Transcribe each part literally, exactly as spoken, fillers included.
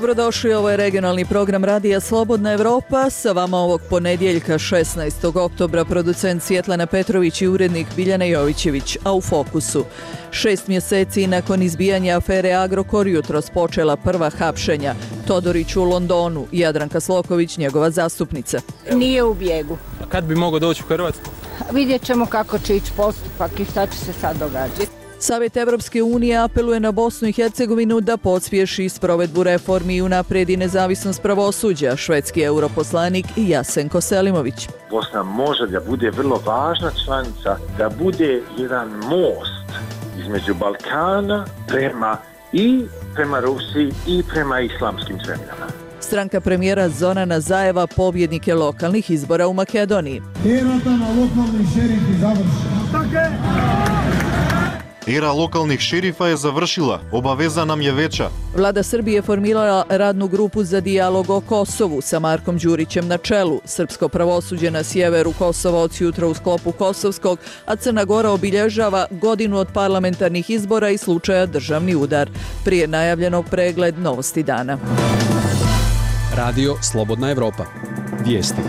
Dobrodošli, ovo je regionalni program Radija Slobodna Evropa. Sa vama ovog ponedjeljka šesnaestog oktobra producent Svjetlana Petrović i urednik Biljana Jovićević, a u fokusu. Šest mjeseci nakon izbijanja afere Agrokor jutros počela prva hapšenja. Todorić u Londonu, Jadranka Sloković, njegova zastupnica. Nije u bijegu. A kad bi mogao doći u Hrvatsku? Vidjet ćemo kako će ići postupak i šta će se sad događati. Savjet Evropske unije apeluje na Bosnu i Hercegovinu da pospješi sprovedbu reformi i unaprijedi nezavisnost pravosuđa, švedski europoslanik Jasenko Selimović. Bosna može da bude vrlo važna članica, da bude jedan most između Balkana prema i prema Rusiji i prema islamskim zemljama. Stranka premijera Zorana Zajeva pobjednik je lokalnih izbora u Makedoniji. Era lokalnih šerifa je završila, obaveza nam je veća. Vlada Srbije formirala radnu grupu za dijalog o Kosovu sa Markom Đurićem na čelu. Srpsko pravosuđe na sjeveru Kosova od jutra u sklopu Kosovskog, a Crna Gora obilježava godinu od parlamentarnih izbora i slučaja državni udar. Prije najavljenog pregled novosti dana. Radio Slobodna Evropa. Vijesti.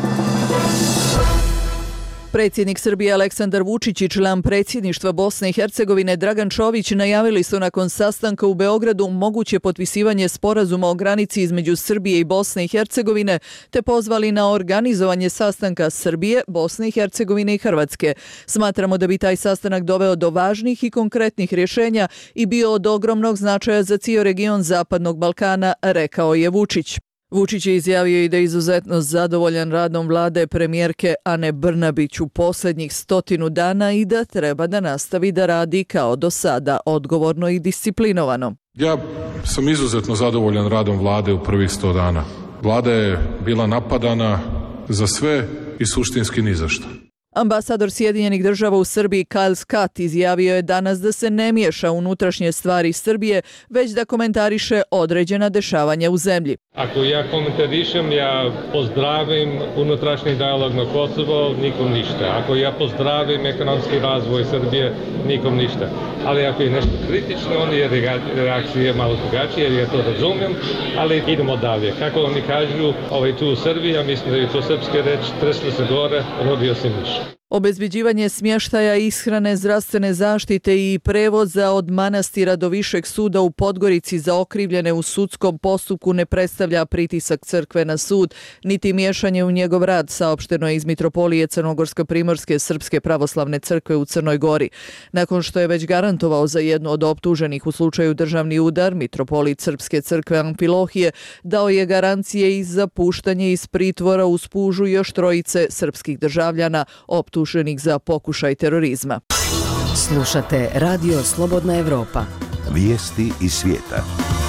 Predsjednik Srbije Aleksandar Vučić i član predsjedništva Bosne i Hercegovine Dragan Čović najavili su nakon sastanka u Beogradu moguće potpisivanje sporazuma o granici između Srbije i Bosne i Hercegovine, te pozvali na organizovanje sastanka Srbije, Bosne i Hercegovine i Hrvatske. Smatramo da bi taj sastanak doveo do važnih i konkretnih rješenja i bio od ogromnog značaja za cijeli region Zapadnog Balkana, rekao je Vučić. Vučić je izjavio i da je izuzetno zadovoljan radom vlade premijerke Ane Brnabić u posljednjih stotinu dana i da treba da nastavi da radi kao do sada, odgovorno i disciplinovano. Ja sam izuzetno zadovoljan radom vlade u prvih sto dana. Vlada je bila napadana za sve i suštinski ni za što. Ambasador Sjedinjenih država u Srbiji Kyle Scott izjavio je danas da se ne miješa u unutrašnje stvari Srbije, već da komentariše određena dešavanja u zemlji. Ako ja komentarišem, ja pozdravim unutrašnji dijalog na Kosovo, nikom ništa. Ako ja pozdravim ekonomski razvoj Srbije, nikom ništa. Ali ako je nešto kritično, onda je reakcija malo drugačija, jer ja to razumijem, ali idemo dalje. Kako oni kažu, ovaj tu u Srbiji, ja mislim da je to srpske reč, treslo se gore, rodio se miš. Obezbeđivanje smještaja, ishrane, zdravstvene zaštite i prevoza od manastira do Višeg suda u Podgorici za okrivljene u sudskom postupku ne predstavlja pritisak crkve na sud, niti miješanje u njegov rad, saopšteno je iz Mitropolije Crnogorsko-Primorske Srpske pravoslavne crkve u Crnoj Gori. Nakon što je već garantovao za jednu od optuženih u slučaju državni udar, Mitropolit Srpske crkve Amfilohije dao je garancije i za puštanje iz pritvora uz pužu još trojice srpskih državljana optuženih tuženih za pokušaj terorizma. Slušate Radio Slobodna Evropa. Vijesti iz svijeta.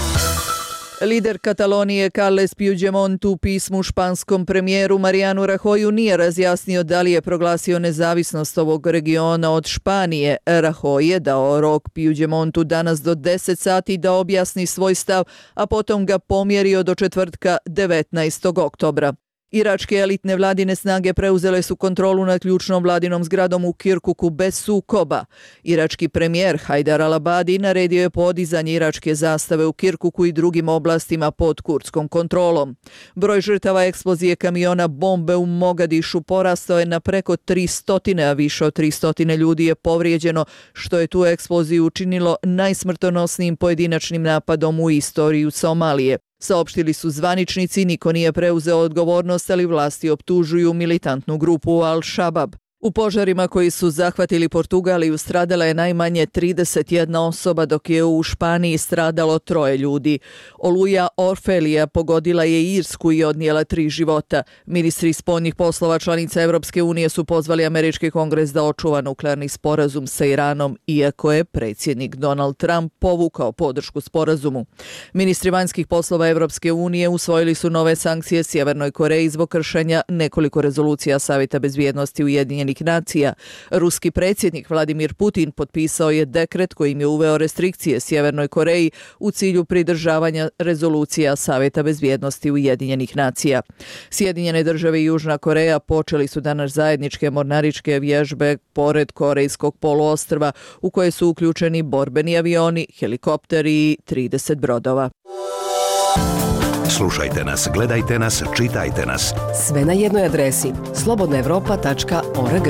Lider Katalonije Carles Puigdemont u pismu španskom premijeru Marianu Rajoyu nije razjasnio da li je proglasio nezavisnost ovog regiona od Španije. Rajoy je dao rok Puigdemontu danas do deset sati da objasni svoj stav, a potom ga pomjerio do četvrtka devetnaestog oktobra. Iračke elitne vladine snage preuzele su kontrolu nad ključnom vladinom zgradom u Kirkuku bez sukoba. Irački premijer Hajdar al-Abadi naredio je podizanje iračke zastave u Kirkuku i drugim oblastima pod kurdskom kontrolom. Broj žrtava eksplozije kamiona bombe u Mogadišu porastao je na preko tristo, a više od tristo ljudi je povrijeđeno, što je tu eksploziju učinilo najsmrtonosnijim pojedinačnim napadom u istoriju Somalije. Saopštili su zvaničnici, niko nije preuzeo odgovornost, ali vlasti optužuju militantnu grupu Al-Shabaab. U požarima koji su zahvatili Portugaliju stradala je najmanje trideset jedna osoba, dok je u Španiji stradalo troje ljudi. Oluja Orfelija pogodila je Irsku i odnijela tri života. Ministri spoljnih poslova članica Evropske unije su pozvali američki kongres da očuva nuklearni sporazum sa Iranom, iako je predsjednik Donald Trump povukao podršku sporazumu. Ministri vanjskih poslova Evropske unije usvojili su nove sankcije Sjevernoj Koreji zbog kršenja nekoliko rezolucija Savjeta bezbjednosti Ujedinjenih nacija. Ruski predsjednik Vladimir Putin potpisao je dekret kojim je uveo restrikcije Sjevernoj Koreji u cilju pridržavanja rezolucija Savjeta bezbjednosti Ujedinjenih nacija. Sjedinjene države i Južna Koreja počeli su danas zajedničke mornaričke vježbe pored Korejskog poluostrva u koje su uključeni borbeni avioni, helikopteri i trideset brodova. Slušajte nas, gledajte nas, čitajte nas. Sve na jednoj adresi slobodna evropa tačka org.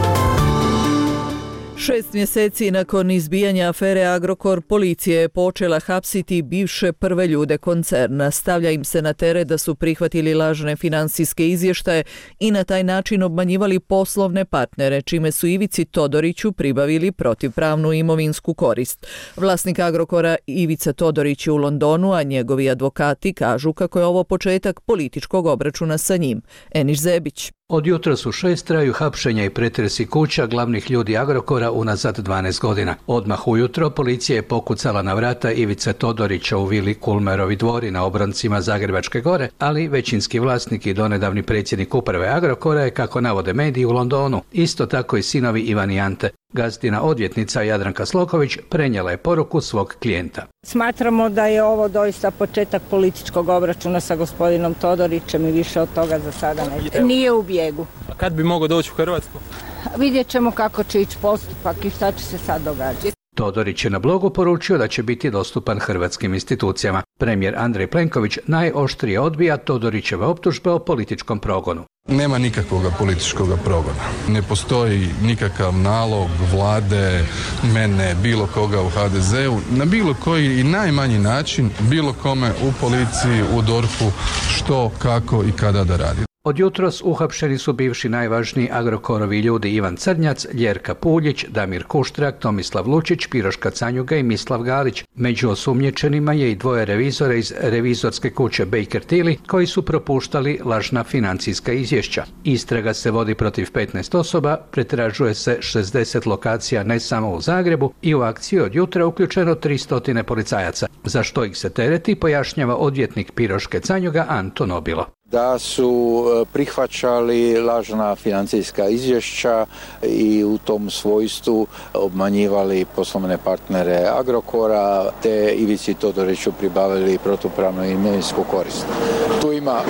Šest mjeseci nakon izbijanja afere Agrokor, policija je počela hapsiti bivše prve ljude koncerna. Stavlja im se na teret da su prihvatili lažne finansijske izvještaje i na taj način obmanjivali poslovne partnere, čime su Ivici Todoriću pribavili protivpravnu imovinsku korist. Vlasnik Agrokora Ivica Todorić je u Londonu, a njegovi advokati kažu kako je ovo početak političkog obračuna sa njim. Eniš Zebić. Od jutros u šest traju hapšenja i pretresi kuća glavnih ljudi Agrokora unazad dvanaest godina. Odmah ujutro policija je pokucala na vrata Ivice Todorića u vili Kulmerovi dvori na obroncima Zagrebačke gore, ali većinski vlasnik i donedavni predsjednik uprave Agrokora je, kako navode mediji, u Londonu. Isto tako i sinovi Ivan i Ante. Gazdina odvjetnica Jadranka Sloković prenijela je poruku svog klijenta. Smatramo da je ovo doista početak političkog obračuna sa gospodinom Todorićem i više od toga za sada ne. Nije u bijegu. A kad bi mogao doći u Hrvatsku? Vidjet ćemo kako će ići postupak i šta će se sad događati. Todorić je na blogu poručio da će biti dostupan hrvatskim institucijama. Premijer Andrej Plenković najoštrije odbija Todorićeve optužbe o političkom progonu. Nema nikakvog političkog progona. Ne postoji nikakav nalog vlade, mene, bilo koga u ha de zeu, na bilo koji i najmanji način, bilo kome u policiji, u dorfu, što, kako i kada da radi. Od jutros uhapšeni su bivši najvažniji Agrokorovi ljudi Ivan Crnjac, Ljerka Puljić, Damir Kuštrak, Tomislav Lučić, Piroška Canjuga i Mislav Galić. Među osumnjičenima je i dvoje revizora iz revizorske kuće Baker Tilly koji su propuštali lažna financijska izvješća. Istraga se vodi protiv petnaest osoba, pretražuje se šezdeset lokacija ne samo u Zagrebu i u akciju od jutra uključeno tristo policajaca. Za što ih se tereti pojašnjava odvjetnik Piroške Canjuga Anto Nobilo. Da su prihvaćali lažna financijska izvješća i u tom svojstvu obmanjivali poslovne partnere Agrokora, te Ivici Todoriću pribavili protupravnu imovinsku korist. Tu ima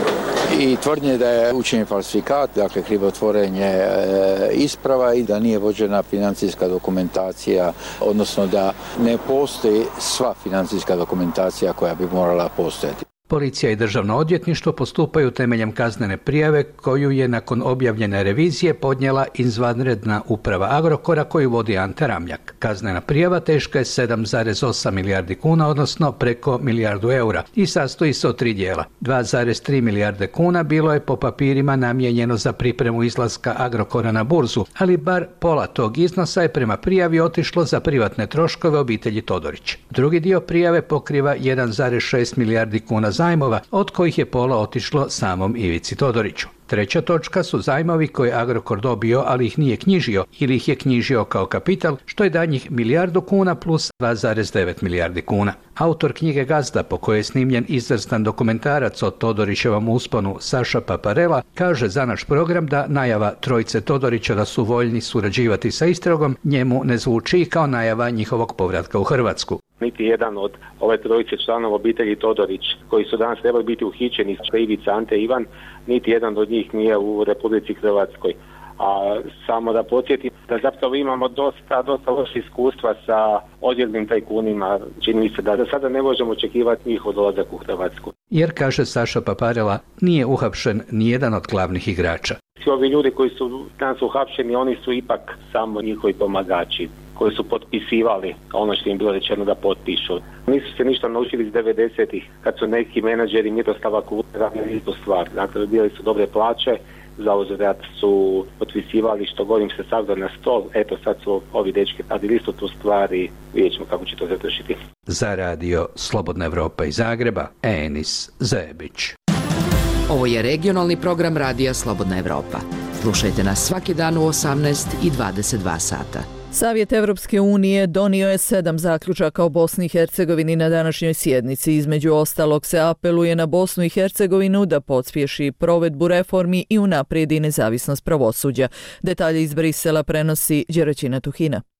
i tvrdnje da je učinjen falsifikat, dakle krivotvorenje e, isprava i da nije vođena financijska dokumentacija, odnosno da ne postoji sva financijska dokumentacija koja bi morala postojati. Policija i državno odvjetništvo postupaju temeljem kaznene prijave koju je nakon objavljene revizije podnijela izvanredna uprava Agrokora koju vodi Ante Ramljak. Kaznena prijava teška je sedam zarez osam milijardi kuna, odnosno preko milijardu eura i sastoji se od tri dijela. dva zarez tri milijarde kuna bilo je po papirima namijenjeno za pripremu izlaska Agrokora na burzu, ali bar pola tog iznosa je prema prijavi otišlo za privatne troškove obitelji Todorić. Drugi dio prijave pokriva jedan zarez šest milijardi kuna zajmova, od kojih je pola otišlo samom Ivici Todoriću. Treća točka su zajmovi koje je Agrokor dobio, ali ih nije knjižio ili ih je knjižio kao kapital, što je danjih milijardu kuna plus dva zarez devet milijardi kuna. Autor knjige Gazda, po kojoj je snimljen izvrstan dokumentarac o Todorićevom usponu, Saša Paparela, kaže za naš program da najava trojice Todorića da su voljni surađivati sa istragom njemu ne zvuči kao najava njihovog povratka u Hrvatsku. Niti jedan od ove trojice članova obitelji Todorić, koji su danas trebali biti uhićeni, Ivica, Ante, Ivan, niti jedan od njih nije u Republici Hrvatskoj. A samo da podsjetim da zapravo imamo dosta, dosta loše iskustva sa odjelnim tajkunima. Čini mi se da za sada ne možemo očekivati njihov dolazak u Hrvatsku. Jer, kaže Saša Paparela, nije uhapšen nijedan od glavnih igrača. Svi ovi ljudi koji su danas uhapšeni, oni su ipak samo njihovi pomagači, koji su potpisivali ono što im bilo rečeno da potpišu. Nisu se ništa naučili iz devedesetih, kad su neki menadžeri Miroslava Kuta radili istu stvar. Dakle, bili su dobre plaće, za uzvrat su potpisivali što god im se stavlja na stol. Eto, sad su ovi dečki radili istu tu stvar i vidjet ćemo kako će to završiti. Za radio Slobodna Evropa iz Zagreba, Enis Zebić. Ovo je regionalni program radija Slobodna Evropa. Slušajte nas svaki dan u osamnaest i dvadeset dva sata. Savjet Evropske unije donio je sedam zaključaka o Bosni i Hercegovini na današnjoj sjednici. Između ostalog se apeluje na Bosnu i Hercegovinu da pospješi provedbu reformi i unaprijedi nezavisnost pravosuđa. Detalje iz Brisela prenosi Đeraćina Tuhina.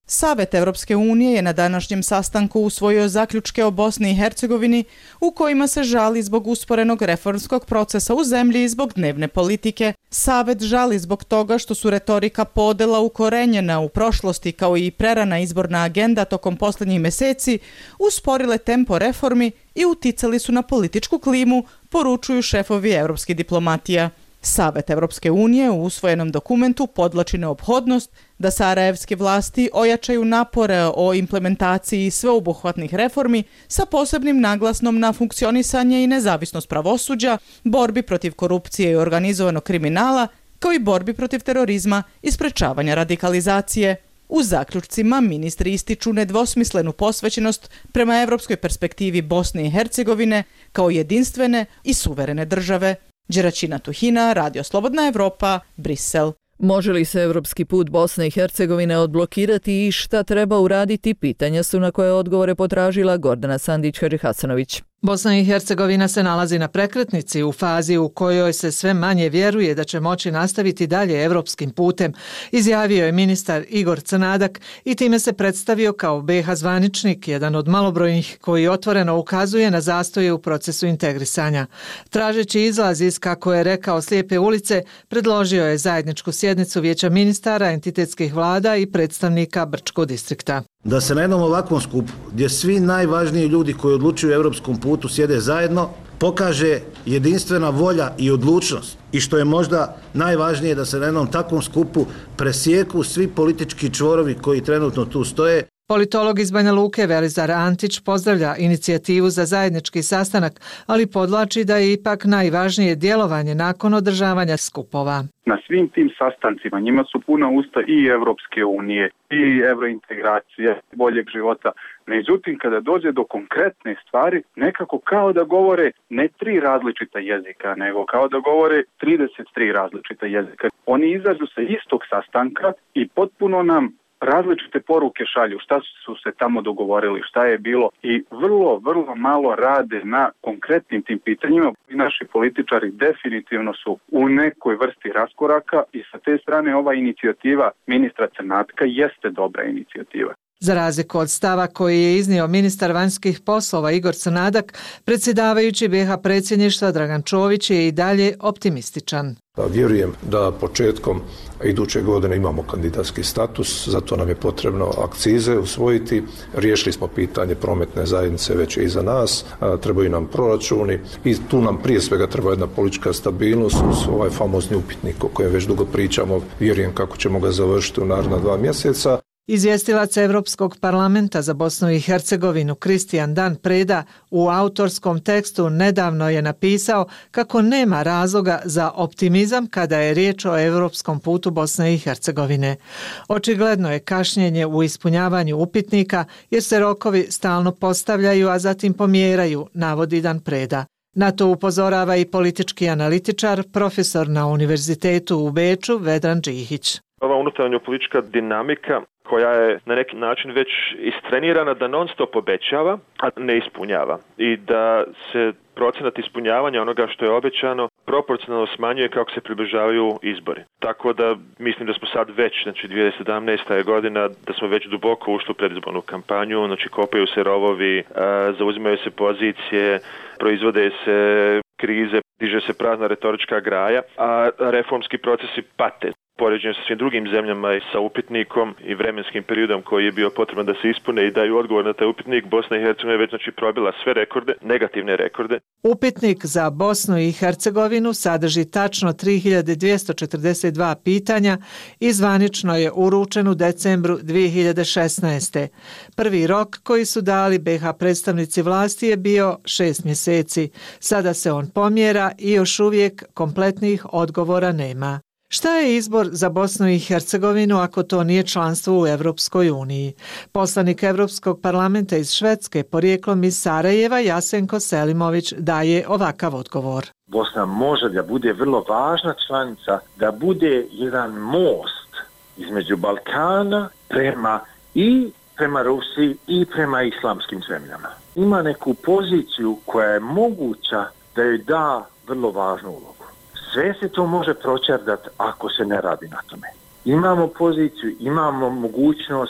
Savet Evropske unije je na današnjem sastanku usvojio zaključke o Bosni i Hercegovini u kojima se žali zbog usporenog reformskog procesa u zemlji i zbog dnevne politike. Savet žali zbog toga što su retorika podela ukorenjena u prošlosti kao i prerana izborna agenda tokom posljednjih meseci usporile tempo reformi i uticali su na političku klimu, poručuju šefovi evropskih diplomatija. Savet Evropske unije u usvojenom dokumentu podvlači neophodnost da sarajevske vlasti ojačaju napore o implementaciji sveobuhvatnih reformi sa posebnim naglasnom na funkcionisanje i nezavisnost pravosuđa, borbi protiv korupcije i organizovanog kriminala, kao i borbi protiv terorizma i sprečavanja radikalizacije. U zaključcima ministri ističu nedvosmislenu posvećenost prema evropskoj perspektivi Bosne i Hercegovine kao jedinstvene i suverene države. Đeračina Tuhina, Radio Slobodna Evropa, Brisel. Može li se evropski put Bosne i Hercegovine odblokirati i šta treba uraditi? Pitanja su na koje odgovore potražila Gordana Sandić-Hasanović. Bosna i Hercegovina se nalazi na prekretnici u fazi u kojoj se sve manje vjeruje da će moći nastaviti dalje evropskim putem, izjavio je ministar Igor Crnadak i time se predstavio kao be ha zvaničnik, jedan od malobrojnih koji otvoreno ukazuje na zastoje u procesu integrisanja. Tražeći izlaz iz, kako je rekao, slijepe ulice, predložio je zajedničku sjednicu Vijeća ministara, entitetskih vlada i predstavnika Brčkog distrikta. Da se na jednom ovakvom skupu, gdje svi najvažniji ljudi koji odlučuju o europskom putu sjede zajedno, pokaže jedinstvena volja i odlučnost. I što je možda najvažnije, da se na jednom takvom skupu presjeku svi politički čvorovi koji trenutno tu stoje. Politolog iz Banja Luke Velizar Antić pozdravlja inicijativu za zajednički sastanak, ali podvlači da je ipak najvažnije djelovanje nakon održavanja skupova. Na svim tim sastancima njima su puna usta i Evropske unije, i evrointegracije, boljeg života. Međutim, kada dođe do konkretne stvari, nekako kao da govore ne tri različita jezika, nego kao da govore trideset tri različita jezika. Oni izađu sa istog sastanka i potpuno nam različite poruke šalju, šta su se tamo dogovorili, šta je bilo i vrlo, vrlo malo rade na konkretnim tim pitanjima. I naši političari definitivno su u nekoj vrsti raskoraka i sa te strane ova inicijativa ministra Crnatka jeste dobra inicijativa. Za razliku od stava koji je iznio ministar vanjskih poslova Igor Crnadak, predsjedavajući be ha predsjedništva Dragan Čović je i dalje optimističan. Vjerujem da početkom iduće godine imamo kandidatski status, zato nam je potrebno akcize usvojiti. Riješili smo pitanje prometne zajednice, već je iza nas, trebaju nam proračuni i tu nam prije svega treba jedna politička stabilnost uz ovaj famozni upitnik o kojem već dugo pričamo. Vjerujem kako ćemo ga završiti u naredna dva mjeseca. Izvjestilac Europskog parlamenta za Bosnu i Hercegovinu Kristijan Dan Preda u autorskom tekstu nedavno je napisao kako nema razloga za optimizam kada je riječ o europskom putu Bosne i Hercegovine. Očigledno je kašnjenje u ispunjavanju upitnika jer se rokovi stalno postavljaju, a zatim pomjeraju, navodi Dan Preda. Na to upozorava i politički analitičar, profesor na Univerzitetu u Beču Vedran Džihić. Ova unutarnja politička dinamika koja je na neki način već istrenirana da non stop obećava, a ne ispunjava. I da se procenat ispunjavanja onoga što je obećano proporcionalno smanjuje kako se približavaju izbori. Tako da mislim da smo sad već, znači dvije tisuće sedamnaesta je godina, da smo već duboko ušli u predizbornu kampanju, znači kopaju se rovovi, zauzimaju se pozicije, proizvode se krize, diže se prazna retorička graja, a reformski procesi pate. Poređenju sa svim drugim zemljama i sa upitnikom i vremenskim periodom koji je bio potreban da se ispune i daju odgovor na taj upitnik, Bosna i Hercegovina je već znači probila sve rekorde, negativne rekorde. Upitnik za Bosnu i Hercegovinu sadrži tačno tri hiljade dvjesto četrdeset dva pitanja i zvanično je uručen u decembru dvije hiljade šesnaeste. Prvi rok koji su dali be ha predstavnici vlasti je bio šest mjeseci. Sada se on pomjera i još uvijek kompletnih odgovora nema. Šta je izbor za Bosnu i Hercegovinu ako to nije članstvo u Evropskoj uniji? Poslanik Evropskog parlamenta iz Švedske, porijeklom iz Sarajeva, Jasenko Selimović, daje ovakav odgovor. Bosna može da bude vrlo važna članica, da bude jedan most između Balkana prema i prema Rusiji i prema islamskim zemljama. Ima neku poziciju koja je moguća da joj da vrlo važnu ulogu. Sve se to može pročerdati ako se ne radi na tome. Imamo poziciju, imamo mogućnost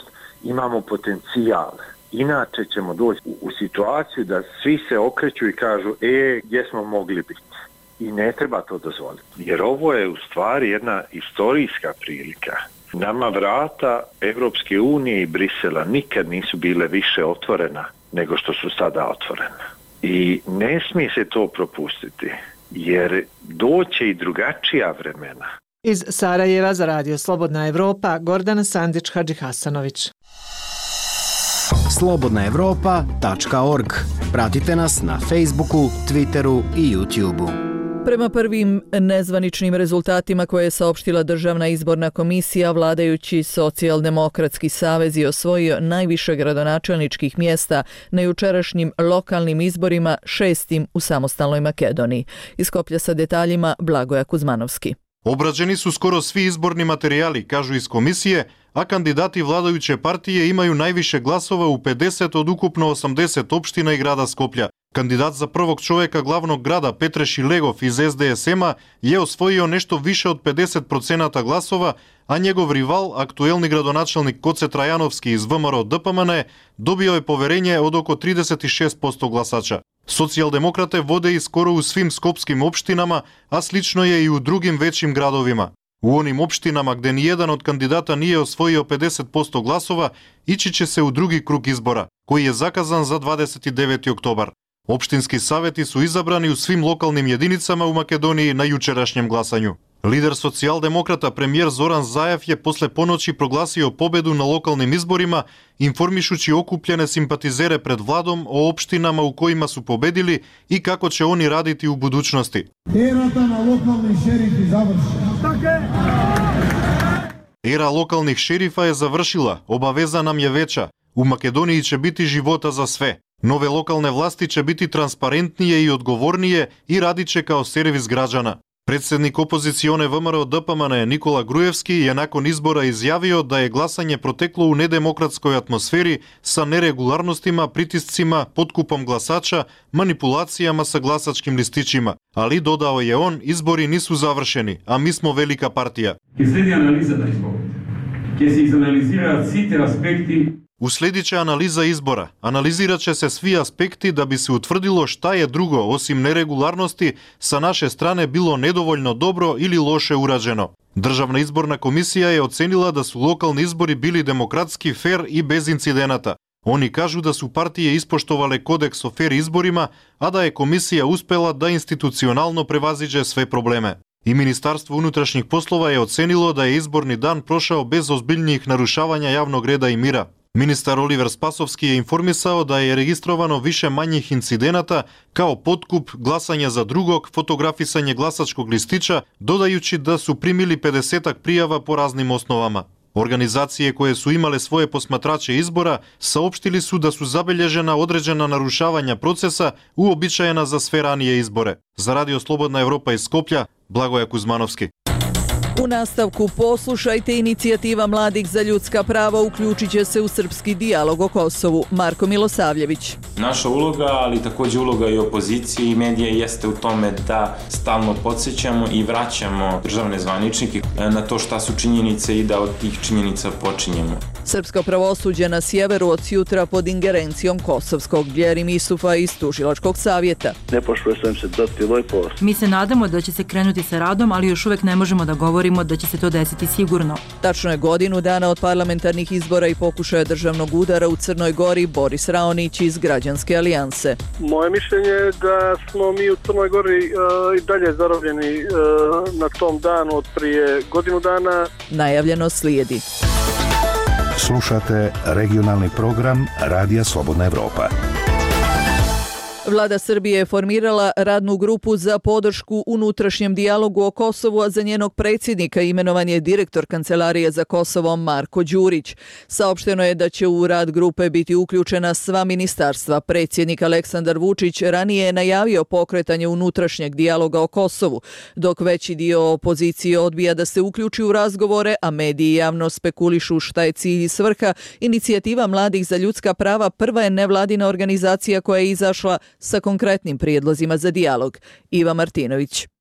imamo potencijal. Inače ćemo doći u, u situaciju da svi se okreću i kažu e, gdje smo mogli biti. I ne treba to dozvoliti. Jer ovo je u stvari jedna istorijska prilika. Nama vrata Evropske unije i Brisela nikad nisu bile više otvorena nego što su sada otvorena. I ne smije se to propustiti, jer doće i drugačija vremena. Iz Sarajeva za Radio Slobodna Evropa, Gordana Sandić-Hadžihasanović. slobodna evropa tačka org. Pratite nas na Facebooku, Twitteru i YouTubeu. Prema prvim nezvaničnim rezultatima koje je saopštila Državna izborna komisija, vladajući Socijaldemokratski savez je osvojio najviše gradonačelničkih mjesta na jučerašnjim lokalnim izborima, šestim u samostalnoj Makedoniji. Iz Skoplja sa detaljima Blagoja Kuzmanovski. Obrađeni su skoro svi izborni materijali, kažu iz komisije, a kandidati vladajuće partije imaju najviše glasova u pedeset od ukupno osamdeset opština i grada Skoplja. Kandidat za prvog čovjeka glavnog grada Petre Šilegov iz S D S M-a je osvojio nešto više od pedeset procenata glasova, a njegov rival, aktuelni gradonačelnik Koce Trajanovski iz V M R O D P M N, dobio je poverenje od oko trideset šest posto glasača. Socijaldemokrate vode i skoro u svim skopskim opštinama, a slično je i u drugim većim gradovima. U onim opštinama gdje nijedan od kandidata nije osvojio pedeset posto glasova, ići će se u drugi krug izbora, koji je zakazan za dvadeset deveti oktobar. Opštinski savjeti su izabrani u svim lokalnim jedinicama u Makedoniji na jučerašnjem glasanju. Lider socijaldemokrata premijer Zoran Zajev je posle ponoći proglasio pobedu na lokalnim izborima, informišući okupljene simpatizere pred vladom o opštinama u kojima su pobedili i kako će oni raditi u budućnosti. Erata na lokalni šerifi završena. Era lokalnih šerifa je završila, obaveza nam je veća. U Makedoniji će biti života za sve. Nove lokalne vlasti će biti transparentnije i odgovornije i radit će kao servis građana. Predsjednik opozicione V M R O D P M N Nikola Grujevski je nakon izbora izjavio da je glasanje proteklo u nedemokratskoj atmosferi sa neregularnostima, pritiscima, potkupom glasača, manipulacijama sa glasačkim listićima. Ali, dodao je on, izbori nisu završeni, a mi smo velika partija. Usledit će analiza izbora. Analizirat će se svi aspekti da bi se utvrdilo šta je drugo, osim neregularnosti, sa naše strane bilo nedovoljno dobro ili loše urađeno. Državna izborna komisija je ocenila da su lokalni izbori bili demokratski, fer i bez incidenata. Oni kažu da su partije ispoštovale kodeks o fer izborima, a da je komisija uspela da institucionalno prevaziđe sve probleme. I Ministarstvo unutrašnjih poslova je ocenilo da je izborni dan prošao bez ozbiljnijih narušavanja javnog reda i mira. Ministar Oliver Spasovski je informisao da je registrovano više manjih incidenata kao potkup, glasanje za drugog, fotografisanje glasačkog listića, dodajući da su primili pedesetak prijava po raznim osnovama. Organizacije koje su imale svoje posmatrače izbora saopštili su da su zabelježena određena narušavanja procesa uobičajena za sve ranije izbore. Za Radio Slobodna Evropa iz Skoplja, Blagoja Kuzmanovski. U nastavku poslušajte, inicijativa Mladih za ljudska prava uključit će se u srpski dijalog o Kosovu. Marko Milosavljević. Naša uloga, ali također uloga i opozicije i medija jeste u tome da stalno podsjećamo i vraćamo državne zvaničnike na to šta su činjenice i da od tih činjenica počinjemo. Srpsko pravosuđe na sjeveru od jutra pod ingerencijom kosovskog. Bjerim Isufa iz Tužilačkog savjeta. Ne poštuje sam se dati lepo. Mi se nadamo da će se krenuti sa radom, ali još uvek ne možemo da govorimo da će se to desiti sigurno. Tačno je godinu dana od parlamentarnih izbora i pokušaja državnog udara u Crnoj Gori Boris Raonić iz Građanske alijanse. Moje mišljenje je da smo mi u Crnoj Gori uh, i dalje zarobljeni uh, na tom danu od prije godinu dana. Najavljeno slijedi. Slušate regionalni program Radija Slobodna Evropa. Vlada Srbije je formirala radnu grupu za podršku unutrašnjem dijalogu o Kosovu, a za njenog predsjednika imenovan je direktor Kancelarije za Kosovo Marko Đurić. Saopšteno je da će u rad grupe biti uključena sva ministarstva. Predsjednik Aleksandar Vučić ranije je najavio pokretanje unutrašnjeg dijaloga o Kosovu, dok veći dio opozicije odbija da se uključi u razgovore, a mediji javno spekulišu šta je cilj i svrha. Inicijativa Mladih za ljudska prava prva je nevladina organizacija koja je izašla sa konkretnim prijedlozima za dijalog. Iva Martinović.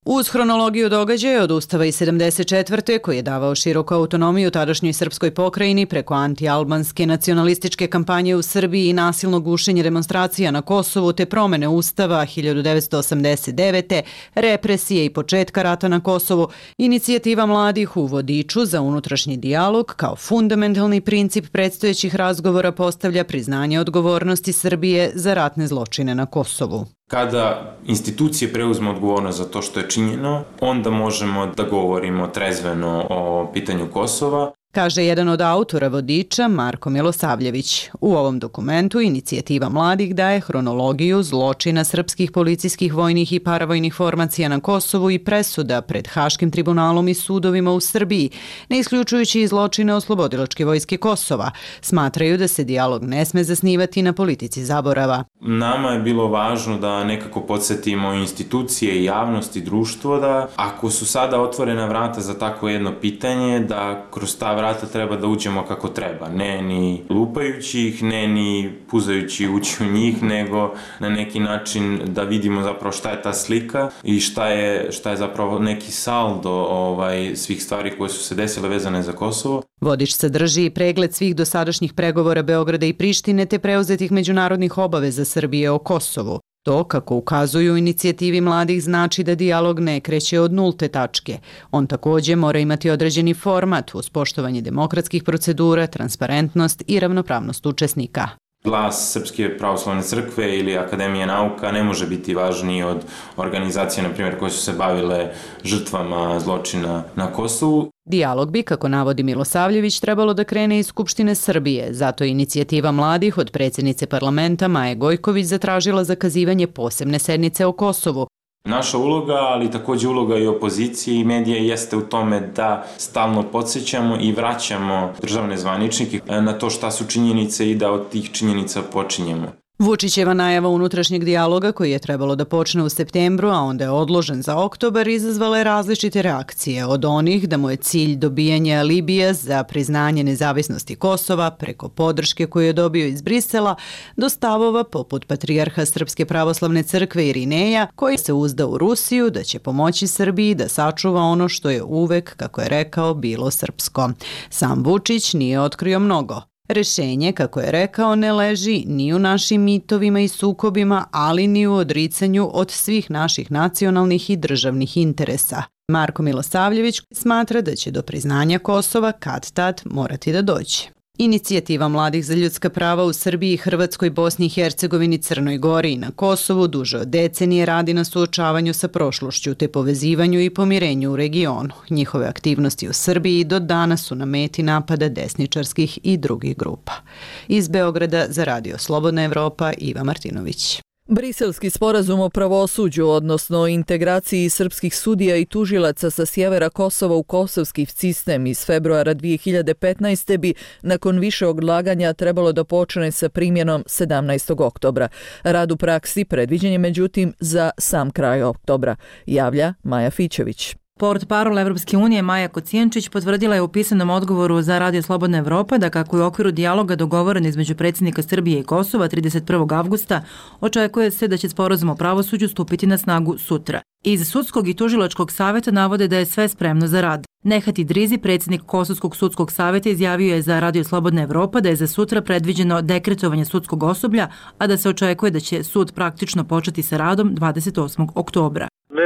Uz hronologiju događaja od Ustava iz sedamdeset četvrte koji je davao široku autonomiju tadašnjoj srpskoj pokrajini preko anti-albanske nacionalističke kampanje u Srbiji i nasilno gušenje demonstracija na Kosovu te promene Ustava hiljadu devetsto osamdeset devete, represije i početka rata na Kosovu, inicijativa mladih u vodiču za unutrašnji dijalog kao fundamentalni princip predstojećih razgovora postavlja priznanje odgovornosti Srbije za ratne zločine na Kosovu. Kada institucije preuzmu odgovornost za to što je činjeno, onda možemo da govorimo trezveno o pitanju Kosova. Kaže jedan od autora vodiča Marko Milosavljević. U ovom dokumentu inicijativa mladih daje hronologiju zločina srpskih policijskih vojnih i paravojnih formacija na Kosovu i presuda pred Haškim tribunalom i sudovima u Srbiji, ne isključujući i zločine oslobodilačke vojske Kosova. Smatraju da se dijalog ne sme zasnivati na politici zaborava. Nama je bilo važno da nekako podsjetimo institucije i javnost i društvo da ako su sada otvorena vrata za tako jedno pitanje, da kroz ta vrata treba da uđemo kako treba. Ne ni lupajući ih, ne ni puzajući ući u njih, nego na neki način da vidimo zapravo šta je ta slika i šta je, šta je zapravo neki saldo ovaj, svih stvari koje su se desile vezane za Kosovo. Vodič sadrži i pregled svih dosadašnjih pregovora Beograda i Prištine te preuzetih međunarodnih obaveza Srbije o Kosovu. To, kako ukazuju inicijativi mladih, znači da dijalog ne kreće od nulte tačke. On također mora imati određeni format uz poštovanje demokratskih procedura, transparentnost i ravnopravnost učesnika. Glas Srpske pravoslavne crkve ili Akademije nauka ne može biti važniji od organizacije, na primjer, koje su se bavile žrtvama zločina na Kosovu. Dijalog bi, kako navodi Milosavljević, trebalo da krene iz Skupštine Srbije, zato je inicijativa mladih od predsjednice parlamenta Maje Gojković zatražila zakazivanje posebne sednice o Kosovu. Naša uloga, ali također uloga i opozicije i medija jeste u tome da stalno podsjećamo i vraćamo državne zvaničnike na to šta su činjenice i da od tih činjenica počinjemo. Vučićeva najava unutrašnjeg dijaloga koji je trebalo da počne u septembru, a onda je odložen za oktobar, izazvala je različite reakcije od onih da mu je cilj dobijanje alibija za priznanje nezavisnosti Kosova preko podrške koju je dobio iz Brisela do stavova poput patrijarha Srpske pravoslavne crkve Irineja koji se uzda u Rusiju da će pomoći Srbiji da sačuva ono što je uvek, kako je rekao, bilo srpsko. Sam Vučić nije otkrio mnogo. Rešenje, kako je rekao, ne leži ni u našim mitovima i sukobima, ali ni u odricanju od svih naših nacionalnih i državnih interesa. Marko Milosavljević smatra da će do priznanja Kosova kad tad morati da dođe. Inicijativa mladih za ljudska prava u Srbiji, Hrvatskoj, Bosni i Hercegovini, Crnoj Gori i na Kosovu duže od decenije radi na suočavanju sa prošlošću te povezivanju i pomirenju u regionu. Njihove aktivnosti u Srbiji do danas su na meti napada desničarskih i drugih grupa. Iz Beograda za Radio Slobodna Evropa, Iva Martinović. Briselski sporazum o pravosuđu, odnosno integraciji srpskih sudija i tužilaca sa sjevera Kosova u kosovski sistem iz februara dvije hiljade petnaeste. bi nakon više odlaganja trebalo da počne sa primjenom sedamnaestog oktobra. Rad u praksi predviđen je međutim za sam kraj oktobra, javlja Maja Fićević. Portparol Evropske unije Maja Kocijančić potvrdila je u pisanom odgovoru za Radio Slobodna Evropa da kako je u okviru dijaloga dogovoren između predsjednika Srbije i Kosova trideset prvog avgusta, očekuje se da će sporazum o pravosuđu stupiti na snagu sutra. Iz Sudskog i tužilačkog savjeta navode da je sve spremno za rad. Nehat Idrizi, predsjednik Kosovskog sudskog savjeta, izjavio je za Radio Slobodna Evropa da je za sutra predviđeno dekretovanje sudskog osoblja, a da se očekuje da će sud praktično početi sa radom dvadeset osmog oktobra.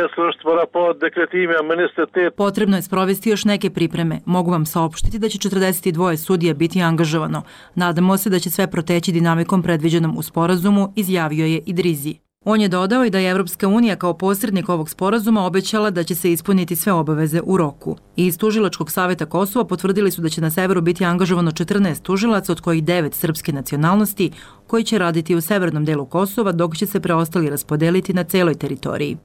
Potrebno je sprovesti još neke pripreme. Mogu vam saopštiti da će četrdeset dva sudija biti angažovano. Nadamo se da će sve proteći dinamikom predviđenom u sporazumu, izjavio je Idrizi. On je dodao i da je Evropska unija kao posrednik ovog sporazuma obećala da će se ispuniti sve obaveze u roku. Iz Tužilačkog savjeta Kosova potvrdili su da će na severu biti angažovano četrnaest tužilaca, od kojih devet srpske nacionalnosti, koji će raditi u severnom delu Kosova, dok će se preostali raspodeliti na celoj teritoriji.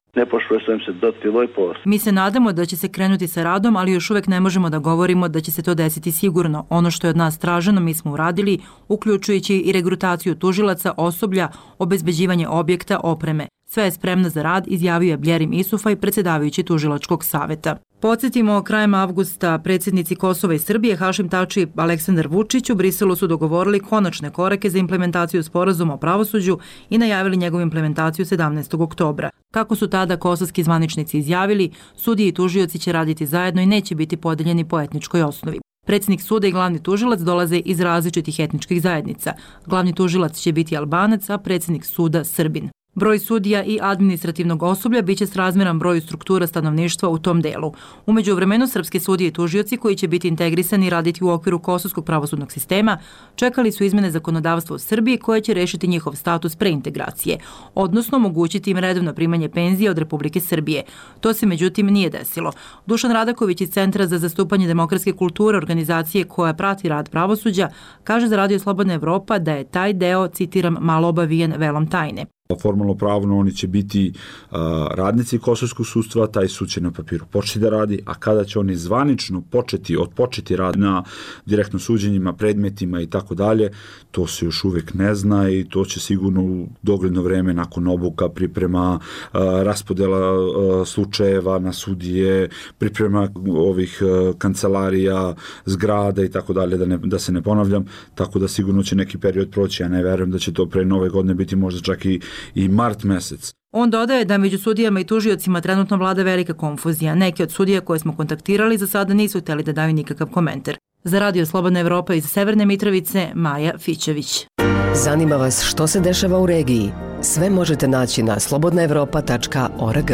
Mi se nadamo da će se krenuti sa radom, ali još uvek ne možemo da govorimo da će se to desiti sigurno. Ono što je od nas traženo mi smo uradili, uključujući i regrutaciju tužilaca, osoblja, obezbeđivanje objekta, opreme. Sve je spremno za rad, izjavio je Bljerim Isufaj, predsjedavajući tužilačkog saveta. Podsjetimo, krajem avgusta predsjednici Kosova i Srbije Hašim Tači i Aleksandar Vučić u Briselu su dogovorili konačne korake za implementaciju sporazuma o pravosuđu i najavili njegovu implementaciju sedamnaestog oktobra. Kako su tada kosovski zvaničnici izjavili, sudije i tužioci će raditi zajedno i neće biti podeljeni po etničkoj osnovi. Predsjednik suda i glavni tužilac dolaze iz različitih etničkih zajednica. Glavni tužilac će biti Albanac, a predsjednik suda Srbin. Broj sudija i administrativnog osoblja biće srazmjeran broju struktura stanovništva u tom delu. U međuvremenu srpski sudije i tužioci koji će biti integrisani i raditi u okviru kosovskog pravosudnog sistema čekali su izmene zakonodavstva u Srbiji koje će rešiti njihov status preintegracije, odnosno omogućiti im redovno primanje penzije od Republike Srbije. To se međutim nije desilo. Dušan Radaković iz Centra za zastupanje demokratske kulture, organizacije koja prati rad pravosuđa, kaže za Radio Slobodna Evropa da je taj deo, citiram, malo obavijen velom tajne. Formalno pravno oni će biti uh, radnici kosovskog sudstva, taj sud će na papiru početi da radi, a kada će oni zvanično početi, otpočeti rad na direktno suđenjima, predmetima i tako dalje, to se još uvek ne zna i to će sigurno u dogledno vreme nakon obuka, priprema, uh, raspodela uh, slučajeva na sudije, priprema ovih uh, kancelarija, zgrada i tako dalje, da, ne, da se ne ponavljam, tako da sigurno će neki period proći, ja ne verujem da će to pre nove godine biti možda čak i i mart mesec. On dodaje da među sudijama i tužiocima trenutno vlada velika konfuzija. Neki od sudija koje smo kontaktirali za sada nisu hteli da daju nikakav komentar. Za Radio Slobodna Evropa iz Severne Mitrovice, Maja Fićević. Zanima vas što se dešava u regiji? Sve možete naći na slobodna evropa tačka org.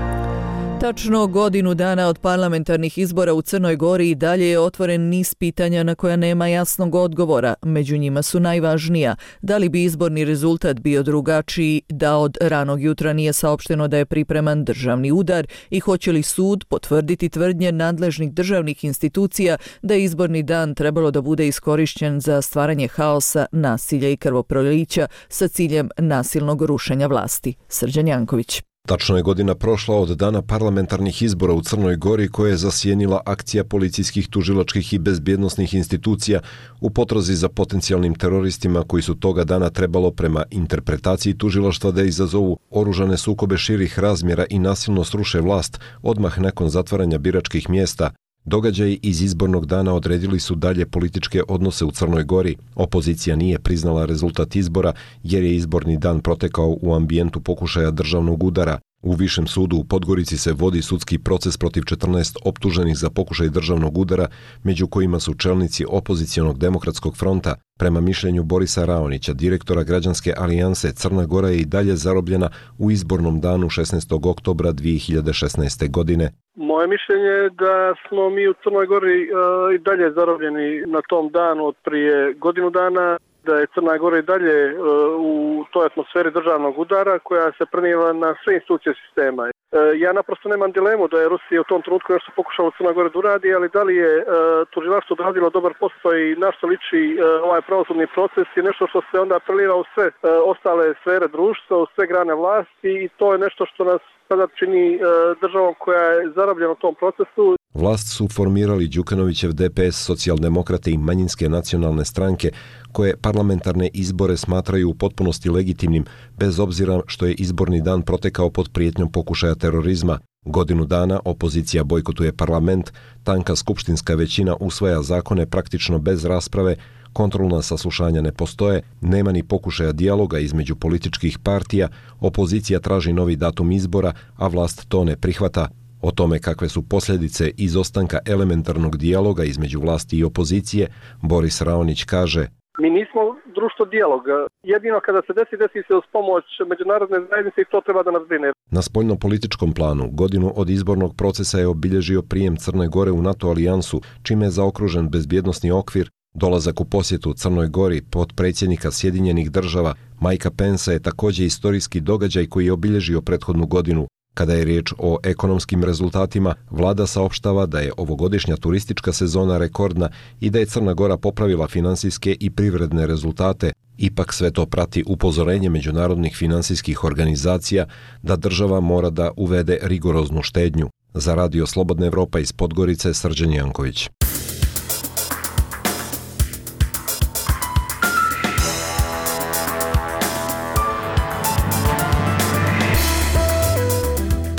Tačno godinu dana od parlamentarnih izbora u Crnoj Gori i dalje je otvoren niz pitanja na koja nema jasnog odgovora. Među njima su najvažnija. Da li bi izborni rezultat bio drugačiji da od ranog jutra nije saopšteno da je pripreman državni udar i hoće li sud potvrditi tvrdnje nadležnih državnih institucija da je izborni dan trebalo da bude iskorišćen za stvaranje haosa, nasilja i krvoprolića sa ciljem nasilnog rušenja vlasti. Srđan Janković. Tačno je godina prošla od dana parlamentarnih izbora u Crnoj Gori koje je zasjenila akcija policijskih, tužilačkih i bezbjednosnih institucija u potrazi za potencijalnim teroristima koji su toga dana trebalo prema interpretaciji tužilaštva da izazovu oružane sukobe širih razmjera i nasilno sruše vlast odmah nakon zatvaranja biračkih mjesta. Događaji iz izbornog dana odredili su dalje političke odnose u Crnoj Gori. Opozicija nije priznala rezultat izbora jer je izborni dan protekao u ambijentu pokušaja državnog udara. U Višem sudu u Podgorici se vodi sudski proces protiv četrnaest optuženih za pokušaj državnog udara, među kojima su čelnici opozicionog demokratskog fronta. Prema mišljenju Borisa Raonića, direktora Građanske alijanse, Crna Gora je i dalje zarobljena u izbornom danu šesnaestog oktobra dvije hiljade šesnaeste. godine. Moje mišljenje je da smo mi u Crnoj Gori uh, i dalje zarobljeni na tom danu od prije godinu dana, da je Crna Gora i dalje uh, u toj atmosferi državnog udara koja se preniva na sve institucije sistema. Uh, ja naprosto nemam dilemu da je Rusija u tom trenutku nešto pokušala u Crnoj Gori da uradi, ali da li je uh, tužilaštvo odradilo dobar posao i na što liči uh, ovaj pravosudni proces je nešto što se onda preliva u sve uh, ostale sfere društva, u sve grane vlasti i to je nešto što nas sada čini uh, državom koja je zarobljena u tom procesu. Vlast su formirali Đukanovićev D P S, socijaldemokrate i manjinske nacionalne stranke koje parlamentarne izbore smatraju u potpunosti legitimnim, bez obzira što je izborni dan protekao pod prijetnjom pokušaja terorizma. Godinu dana opozicija bojkotuje parlament, tanka skupštinska većina usvaja zakone praktično bez rasprave, kontrolna saslušanja ne postoje, nema ni pokušaja dijaloga između političkih partija, opozicija traži novi datum izbora, a vlast to ne prihvata. O tome kakve su posljedice izostanka elementarnog dijaloga između vlasti i opozicije, Boris Raonić kaže: Mi nismo društvo dijaloga. Jedino kada se desi, desi se uz pomoć međunarodne zajednice i to treba da nas brine. Na spoljnopolitičkom planu, godinu od izbornog procesa je obilježio prijem Crne Gore u NATO alijansu, čime je zaokružen bezbjednosni okvir. Dolazak u posjetu Crnoj Gori potpredsjednika Sjedinjenih država Mikea Pensa je također istorijski događaj koji je obilježio prethodnu godinu. Kada je riječ o ekonomskim rezultatima, vlada saopštava da je ovogodišnja turistička sezona rekordna i da je Crna Gora popravila finansijske i privredne rezultate. Ipak sve to prati upozorenje međunarodnih finansijskih organizacija da država mora da uvede rigoroznu štednju. Za Radio Slobodna Evropa iz Podgorice, Srđan Janković.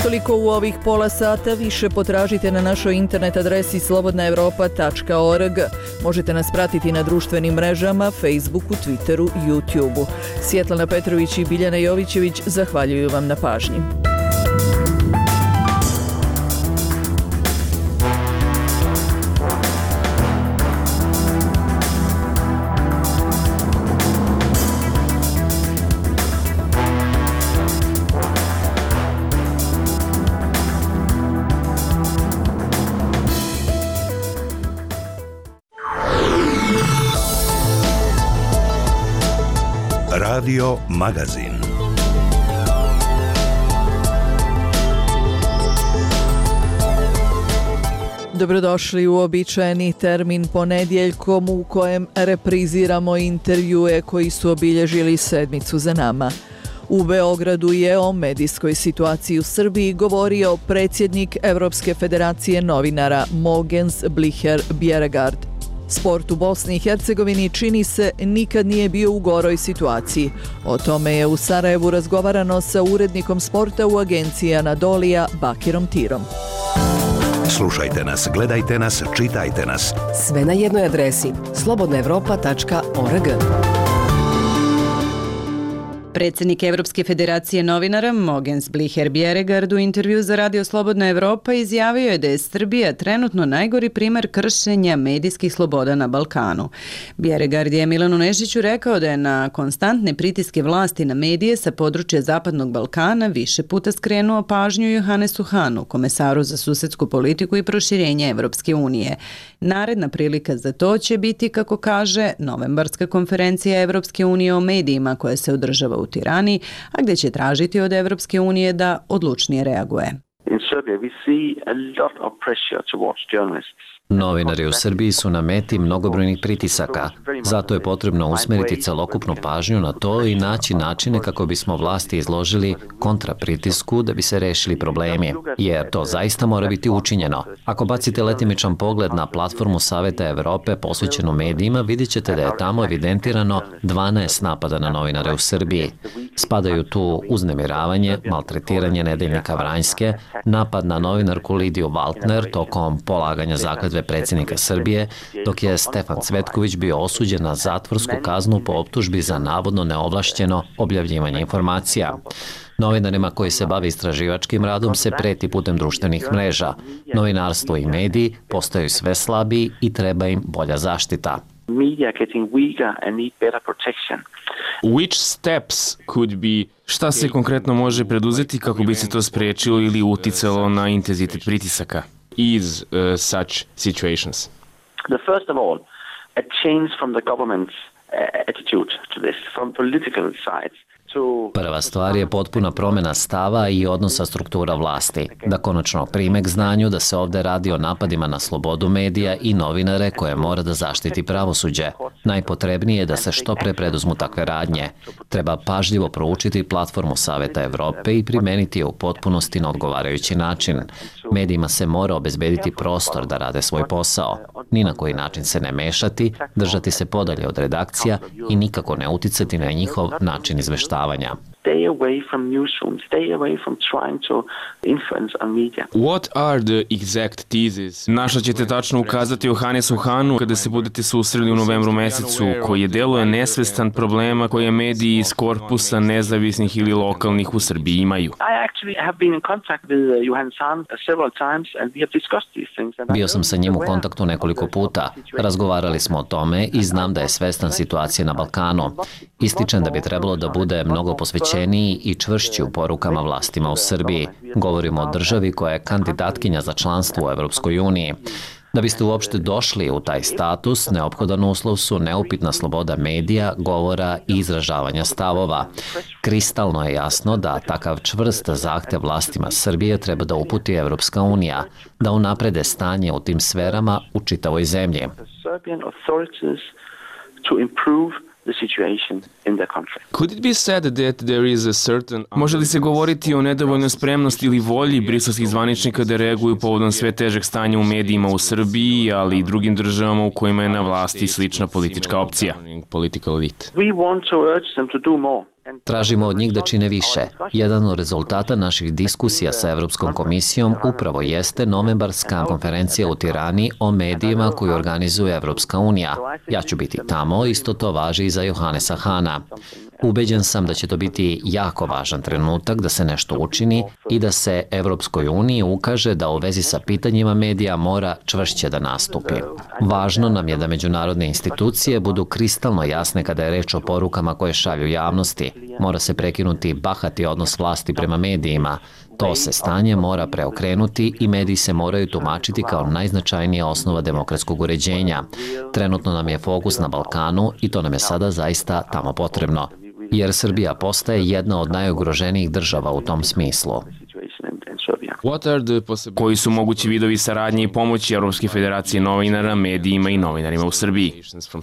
Toliko u ovih pola sata, više potražite na našoj internet adresi slobodna europa tačka org. Možete nas pratiti na društvenim mrežama, Facebooku, Twitteru, YouTubeu. Svjetlana Petrović i Biljana Jovićević zahvaljuju vam na pažnji. Radio Magazin. Dobrodošli u uobičajeni termin ponedjeljkom u kojem repriziramo intervjue koji su obilježili sedmicu za nama. U Beogradu je o medijskoj situaciji u Srbiji govorio predsjednik Evropske federacije novinara Mogens Blicher Bjerregaard. Sport u Bosni i Hercegovini čini se nikad nije bio u goroj situaciji. O tome je u Sarajevu razgovarano sa urednikom sporta u agenciji Anadolija Bakirom Tirom. Slušajte nas, gledajte nas, čitajte nas. Sve na jednoj adresi slobodna europa tačka org. Predsjednik Evropske federacije novinara Mogens Blicher Bjerregaard u intervju za Radio Slobodna Evropa izjavio je da je Srbija trenutno najgori primer kršenja medijskih sloboda na Balkanu. Bjerregaard je Milanu Nešiću rekao da je na konstantne pritiske vlasti na medije sa područja Zapadnog Balkana više puta skrenuo pažnju Johannesu Hahnu, komesaru za susedsku politiku i proširenje Evropske unije. Naredna prilika za to će biti, kako kaže, novembarska konferencija Evropske unije o medijima koja se održava u Tirani, a gdje će tražiti od Evropske unije da odlučnije reaguje. In Serbia we see a lot of pressure towards journalists. Novinari u Srbiji su na meti mnogobrojnih pritisaka, zato je potrebno usmjeriti celokupnu pažnju na to i naći načine kako bismo vlasti izložili kontrapritisku da bi se rešili problemi, jer to zaista mora biti učinjeno. Ako bacite letimičan pogled na platformu Saveta Evrope posvećenu medijima, vidjet ćete da je tamo evidentirano dvanaest napada na novinare u Srbiji. Spadaju tu uznemiravanje, maltretiranje nedeljnika Vranjske, napad na novinarku Lidiju Valtner tokom polaganja zakletve predsjednika Srbije, dok je Stefan Cvetković bio osuđen na zatvorsku kaznu po optužbi za navodno neovlašćeno objavljivanje informacija. Novinarima koji se bave istraživačkim radom se preti putem društvenih mreža. Novinarstvo i mediji postaju sve slabiji i treba im bolja zaštita. Which steps could be... Šta se konkretno može preduzeti kako bi se to spriječilo ili uticalo na intenzitet pritisaka iz uh, such situations? The first of all, a change from the government's uh, attitude to this, from political sides. Prva stvar je potpuna promjena stava i odnosa struktura vlasti, da konačno prime k znanju da se ovdje radi o napadima na slobodu medija i novinare koje mora da zaštiti pravosuđe. Najpotrebnije je da se što pre preduzmu takve radnje. Treba pažljivo proučiti platformu Saveta Evrope i primeniti je u potpunosti na odgovarajući način. Medijima se mora obezbediti prostor da rade svoj posao, ni na koji način se ne mešati, držati se podalje od redakcija i nikako ne uticati na njihov način izveštavanja. Stay away from newsrooms, stay away from trying to influence on media. What are the exact theses? Na šta ćete tačno ukazati Johannesu Hahnu kada se budete susreli u novembru mesecu, koji je deluje nesvestan problema koje mediji iz korpusa nezavisnih ili lokalnih u Srbiji imaju? I actually have been in contact with Johannes Hahn several times and we have discussed these things. Bio sam sa njim u kontaktu nekoliko puta. Razgovarali smo o tome i znam da je svestan situacije na Balkanu. Ističem da bi trebalo da bude mnogo posvećeniji i čvršći u porukama vlastima u Srbiji. Govorimo o državi koja je kandidatkinja za članstvo u Evropskoj uniji. Da biste uopšte došli u taj status, neophodan uslov su neupitna sloboda medija, govora i izražavanja stavova. Kristalno je jasno da takav čvrst zahtev vlastima Srbije treba da uputi Evropska unija, da unaprede stanje u tim sferama u čitavoj zemlji. The situation in the country. Could it be said that there is a certain... Može li se govoriti o nedovoljnoj spremnosti ili volji briselskih zvaničnika da reaguju povodom sve težeg stanja u medijima u Srbiji, ali i drugim državama u kojima je na vlasti slična politička opcija? Political elite. We want to urge them to do more. Tražimo od njih da čine više. Jedan od rezultata naših diskusija sa Evropskom komisijom upravo jeste novembarska konferencija u Tirani o medijima koju organizuje Evropska unija. Ja ću biti tamo, isto to važi i za Johannesa Hana. Ubeđen sam da će to biti jako važan trenutak da se nešto učini i da se Evropskoj uniji ukaže da u vezi sa pitanjima medija mora čvršće da nastupi. Važno nam je da međunarodne institucije budu kristalno jasne kada je reč o porukama koje šalju javnosti. Mora se prekinuti bahati odnos vlasti prema medijima. To se stanje mora preokrenuti i mediji se moraju tumačiti kao najznačajnija osnova demokratskog uređenja. Trenutno nam je fokus na Balkanu i to nam je sada zaista tamo potrebno, jer Srbija postaje jedna od najugroženijih država u tom smislu. Koji su mogući vidovi saradnje i pomoći Evropske federacije novinara, medijima i novinarima u Srbiji?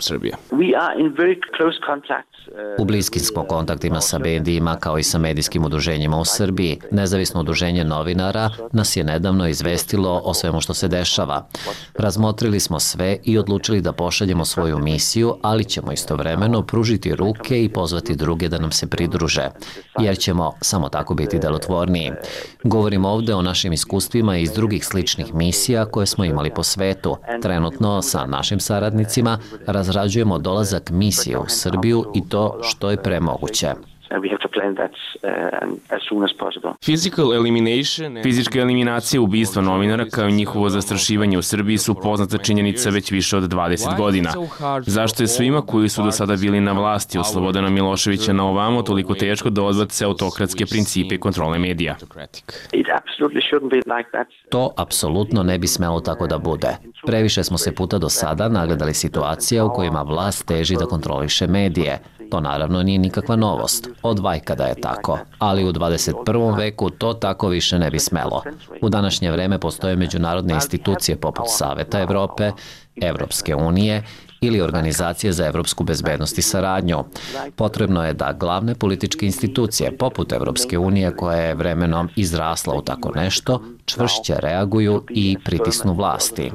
U bliskim smo kontaktima sa medijima kao i sa medijskim udruženjima u Srbiji. Nezavisno udruženje novinara nas je nedavno izvestilo o svemu što se dešava. Razmotrili smo sve i odlučili da pošaljemo svoju misiju, ali ćemo istovremeno pružiti ruke i pozvati druge da nam se pridruže, jer ćemo samo tako biti delotvorniji. Govorimo ovde o našim iskustvima iz drugih sličnih misija koje smo imali po svetu. Trenutno sa našim saradnicima razrađujemo dolazak misije u Srbiju i to što je pre moguće. Fizička eliminacija ubistva novinara kao i njihovo zastrašivanje u Srbiji su poznata činjenica već više od dvadeset godina. Zašto je svima koji su do sada bili na vlasti od Slobodana Miloševića na ovamo toliko teško da odbace autokratske principe i kontrole medija? To apsolutno ne bi smelo tako da bude. Previše smo se puta do sada nagledali situacija u kojima vlast teži da kontroliše medije. To naravno nije nikakva novost, od vajkada je tako, ali u dvadeset prvom veku to tako više ne bi smelo. U današnje vreme postoje međunarodne institucije poput Saveta Evrope, Evropske unije ili Organizacije za evropsku bezbednost i saradnju. Potrebno je da glavne političke institucije poput Evropske unije, koja je vremenom izrasla u tako nešto, čvršće reaguju i pritisnu vlasti.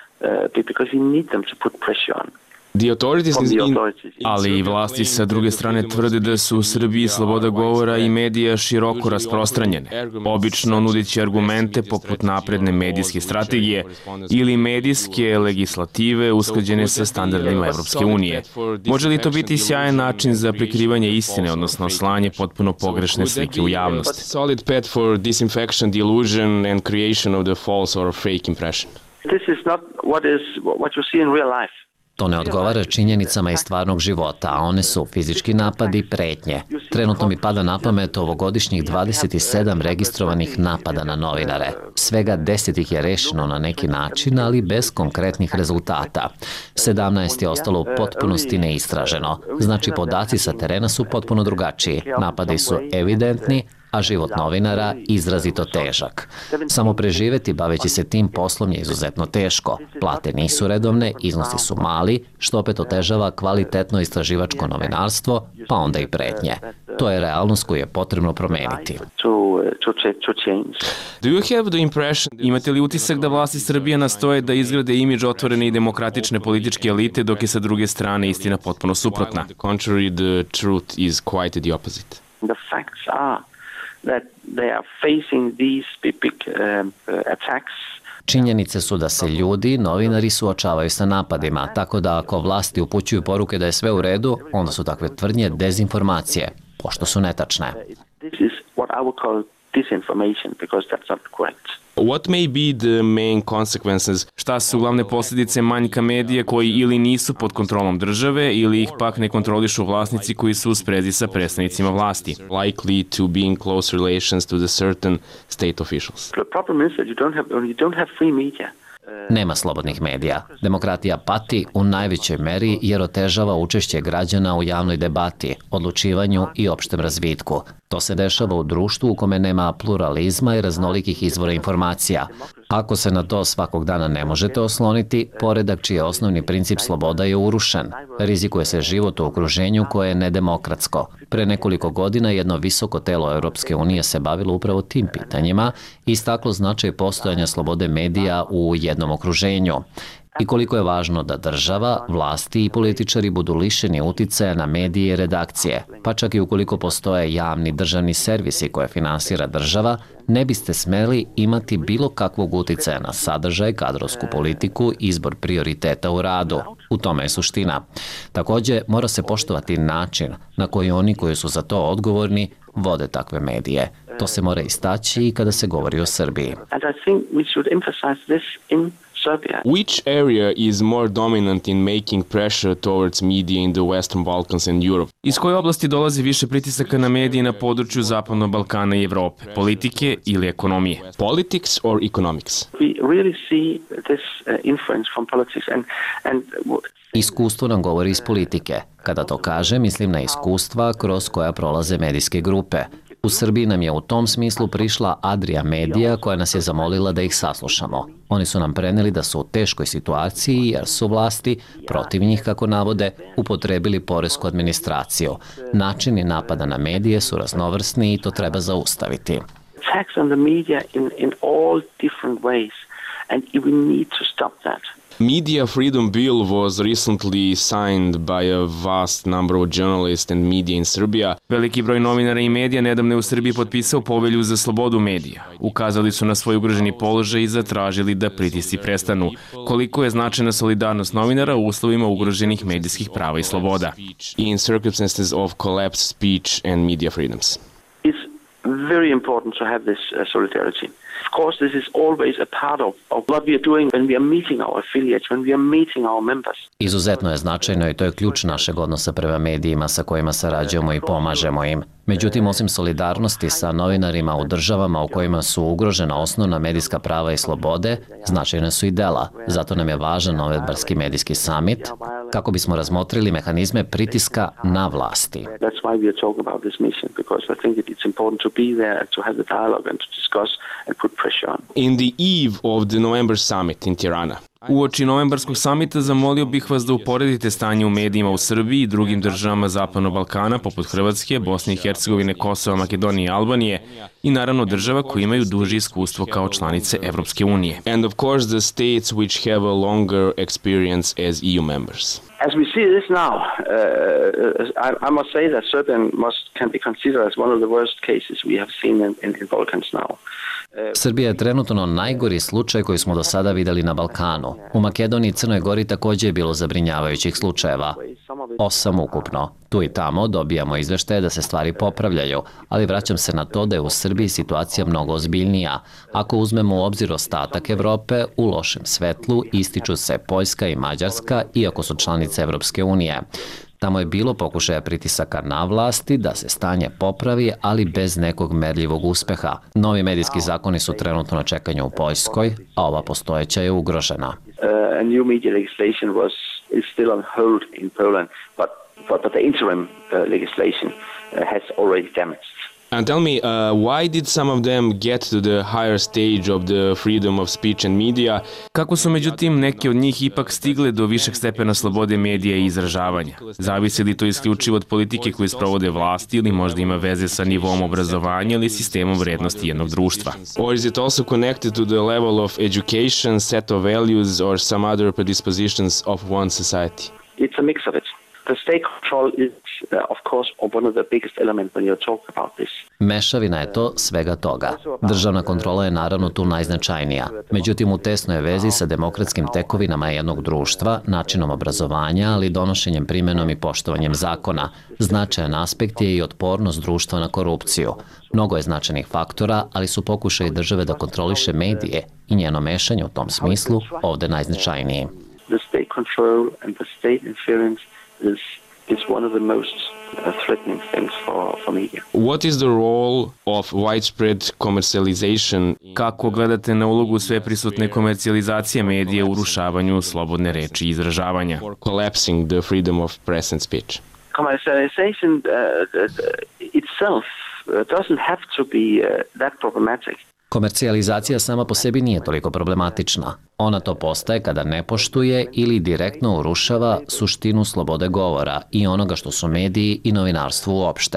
Ali i vlasti sa druge strane tvrde da su u Srbiji sloboda govora i medija široko rasprostranjene, obično nudići argumente poput napredne medijske strategije ili medijske legislative usklađene sa standardima Evropske unije. Može li to biti sjajan način za prikrivanje istine, odnosno slanje potpuno pogrešne slike u javnosti? This is not what is what you see in real life. To ne odgovara činjenicama iz stvarnog života, a one su fizički napadi i pretnje. Trenutno mi pada na pamet ovogodišnjih dvadeset sedam registrovanih napada na novinare. Svega deset ih je rešeno na neki način, ali bez konkretnih rezultata. sedamnaest je ostalo u potpunosti neistraženo. Znači, podaci sa terena su potpuno drugačiji. Napadi su evidentni, a život novinara izrazito težak. Samo preživeti baveći se tim poslom je izuzetno teško. Plate nisu redovne, iznosi su mali, što opet otežava kvalitetno istraživačko novinarstvo, pa onda i pretnje. To je realnost koju je potrebno promeniti. Imate li utisak da vlasti Srbije nastoje da izgrade imidž otvorene i demokratične političke elite, dok je sa druge strane istina potpuno suprotna? That they are facing these big um, attacks. Činjenice su da se ljudi, novinari suočavaju sa napadima, tako da ako vlasti upućuju poruke da je sve u redu, onda su takve tvrdnje dezinformacije, pošto su netačne. This is what I would call disinformation, because that's not correct. What may be the main consequences? Šta su glavne posljedice manjka medija koji ili nisu pod kontrolom države ili ih pak ne kontrolišu vlasnici koji su u sprezi sa predstavnicima vlasti? Likely to be in close relations to the certain state officials. The problem is that you don't have you don't have free media. Nema slobodnih medija. Demokratija pati u najvećoj meri jer otežava učešće građana u javnoj debati, odlučivanju i opštem razvitku. To se dešava u društvu u kome nema pluralizma i raznolikih izvora informacija. Ako se na to svakog dana ne možete osloniti, poredak čiji je osnovni princip sloboda je urušen. Rizikuje se život u okruženju koje je nedemokratsko. Pre nekoliko godina jedno visoko telo Europske unije se bavilo upravo tim pitanjima i istaklo značaj postojanja slobode medija u jednom okruženju. i koliko je važno da država, vlasti i političari budu lišeni uticaja na medije i redakcije, pa čak i ukoliko postoje javni državni servisi koje finansira država, ne biste smeli imati bilo kakvog uticaja na sadržaj, kadrovsku politiku, izbor prioriteta u radu. U tome je suština. Također, mora se poštovati način na koji oni koji su za to odgovorni vode takve medije. To se mora istaći i kada se govori o Srbiji. Which area is more dominant in making pressure towards media in the Western Balkans and Europe? Iz koje oblasti dolazi više pritisaka na medije na području Zapadnog Balkana i Evrope? Politike ili ekonomije? Politics or economics? We really see this uh, influence from politics and and Iskustvo nam govori iz politike. Kada to kaže, mislim na iskustva kroz koja prolaze medijske grupe. U Srbiji nam je u tom smislu prišla Adria Media koja nas je zamolila da ih saslušamo. Oni su nam preneli da su u teškoj situaciji jer su vlasti, protiv njih kako navode, upotrebili poresku administraciju. Načini napada na medije su raznovrsni i to treba zaustaviti. attacks on the media in in all different ways and we need to stop that. Media Freedom Bill was recently signed by a vast number of journalists and media in Serbia. Veliki broj novinara i medija nedavno je u Srbiji potpisao povelju za slobodu medija. Ukazali su na svoj ugroženi položaj i zatražili da pritisci prestanu. Koliko je značajna solidarnost novinara u uslovima ugroženih medijskih prava i sloboda? In circumstances of collapsed speech and media freedoms. It's very important to have this uh, solidarity. Of course, this is always a part of, of what we are doing when we are meeting our affiliates, when we are meeting our members. Izuzetno je značajno i to je ključ našeg odnosa prema medijima sa kojima sarađujemo i pomažemo im. Međutim, osim solidarnosti sa novinarima u državama u kojima su ugrožena osnovna medijska prava i slobode, značajne su i dela. Zato nam je važan Novedbarski medijski summit, kako bismo razmotrili mehanizme pritiska na vlasti. That's why we are talking about this mission, because I think it's important to be there, to have the dialogue and to discuss and put pressure on. In the eve of the November summit in Tirana, Uoči novembarskog samita zamolio bih vas da uporedite stanje u medijima u Srbiji i drugim državama Zapadnog Balkana, poput Hrvatske, Bosne i Hercegovine, Kosova, Makedonije i Albanije, i naravno država koji imaju duže iskustvo kao članice Evropske unije. And of course the states which have a longer experience as E U members. As we see this now, uh, I, I must say that Serbia must can be considered as one of the worst cases we have seen in, in, in Balkans now. Srbija je trenutno najgori slučaj koji smo do sada videli na Balkanu. U Makedoniji i Crnoj Gori također je bilo zabrinjavajućih slučajeva. Osam ukupno. Tu i tamo dobijamo izveštaje da se stvari popravljaju, ali vraćam se na to da je u Srbiji situacija mnogo ozbiljnija. Ako uzmemo u obzir ostatak Evrope, u lošem svetlu ističu se Poljska i Mađarska, iako su članice Evropske unije. Tamo je bilo pokušaja pritisaka na vlasti da se stanje popravi, ali bez nekog merljivog uspeha. Novi medijski zakoni su trenutno na čekanju u Poljskoj, a ova postojeća je ugrožena. Uh, a new media legislation was is still on hold in Poland, but but, but the interim uh, legislation uh, has already damaged. And tell me, uh, why did some of them get to the higher stage of the freedom of speech and media? Kako su međutim neki od njih ipak stigle do višeg stepena slobode medija i izražavanja? Zavisi li to isključivo od politike koju sprovode vlasti ili možda ima veze sa nivom obrazovanja ili sistemom vrednosti jednog društva? Or is it also connected to the level of education, set of values or some other predispositions of one society? It's a mix of it. The state control is, uh, of course, one of the biggest elements when you talk about this. Mešavina je to svega toga. Državna kontrola je naravno tu najznačajnija. Međutim, u tesnoj je vezi sa demokratskim tekovinama jednog društva, načinom obrazovanja, ali donošenjem, primenom i poštovanjem zakona. Značajan aspekt je i otpornost društva na korupciju. Mnogo je značajnih faktora, ali su pokušaji države da kontroliše medije i njeno mešanje u tom smislu ovde najznačajniji. The state control and the state interference is is one of the most uh, threatening things for for media. What is the role of widespread commercialization? Kako gledate na ulogu sveprisutne komercijalizacije medija u urušavanju slobodne reči i izražavanja? Collapsing the freedom of press and speech. Commercialization uh, itself doesn't have to be uh, that problematic. Komercijalizacija sama po sebi nije toliko problematična. Ona to postaje kada ne poštuje ili direktno urušava suštinu slobode govora i onoga što su mediji i novinarstvo uopšte.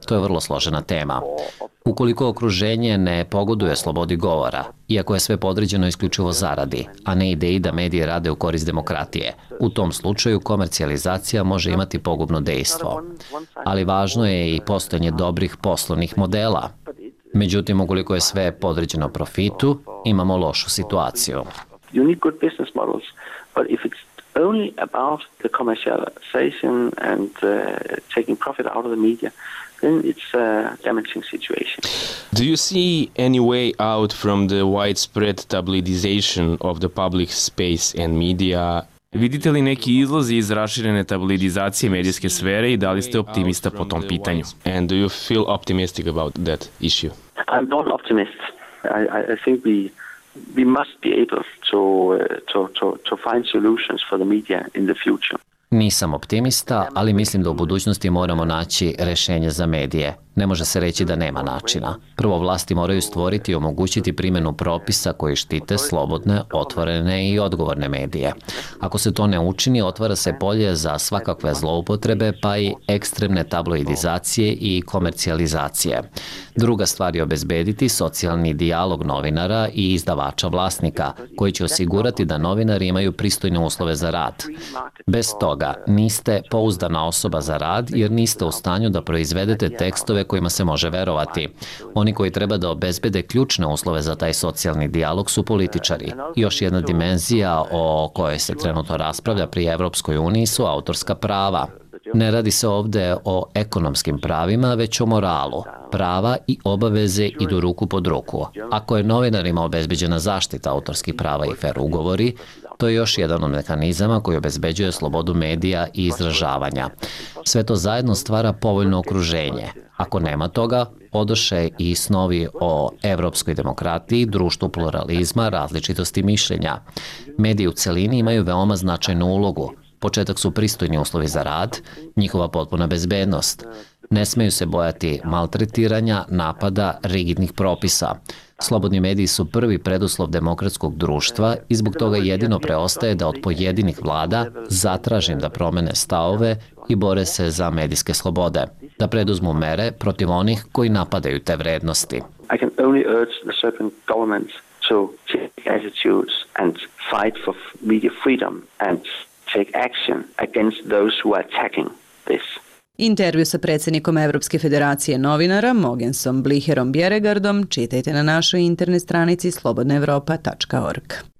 To je vrlo složena tema. Ukoliko okruženje ne pogoduje slobodi govora, iako je sve podređeno isključivo zaradi, a ne ideji da mediji rade u korist demokratije, u tom slučaju komercijalizacija može imati pogubno dejstvo. Ali važno je i postojanje dobrih poslovnih modela. Međutim, ukoliko je sve podređeno profitu, imamo lošu situaciju. You need good business models, but if it's only about the commercialization and uh, taking profit out of the media, then it's a damaging situation. Do you see any way out from the widespread tabloidization of the public space and media? Vidite li neki izlazi iz raširene tabloidizacije medijske sfere i da li ste optimista po tom pitanju? And do you feel optimistic about that issue? I'm not an optimist. I, I, I think we we must be able to, uh, to, to, to find solutions for the media in the future. Nisam optimista, ali mislim da u budućnosti moramo naći rešenje za medije. Ne može se reći da nema načina. Prvo, vlasti moraju stvoriti i omogućiti primjenu propisa koji štite slobodne, otvorene i odgovorne medije. Ako se to ne učini, otvara se polje za svakakve zloupotrebe, pa i ekstremne tabloidizacije i komercijalizacije. Druga stvar je obezbediti socijalni dijalog novinara i izdavača vlasnika, koji će osigurati da novinari imaju pristojne uslove za rad. Bez toga, niste pouzdana osoba za rad jer niste u stanju da proizvedete tekstove kojima se može verovati. Oni koji treba da obezbede ključne uslove za taj socijalni dijalog su političari. Još jedna dimenzija o kojoj se trenutno raspravlja pri Evropskoj uniji su autorska prava. Ne radi se ovde o ekonomskim pravima, već o moralu. Prava i obaveze idu ruku pod ruku. Ako je novinarima obezbeđena zaštita autorskih prava i fer ugovori, to je još jedan od mehanizama koji obezbeđuje slobodu medija i izražavanja. Sve to zajedno stvara povoljno okruženje. Ako nema toga, odoše i snovi o evropskoj demokratiji, društvu pluralizma, različitosti mišljenja. Mediji u celini imaju veoma značajnu ulogu. Početak su pristojni uslovi za rad, njihova potpuna bezbednost. Ne smeju se bojati maltretiranja, napada, rigidnih propisa. Slobodni mediji su prvi preduslov demokratskog društva i zbog toga jedino preostaje da od pojedinih vlada zatražim da promene stavove i bore se za medijske slobode, da preduzmu mere protiv onih koji napadaju te vrednosti. I can only urge the certain governments to take attitudes and fight for media freedom and take action against those who are attacking this. Intervju sa predsjednikom Evropske federacije novinara Mogensom Blicherom Bjeregardom čitajte na našoj internet stranici slobodna evropa tačka org.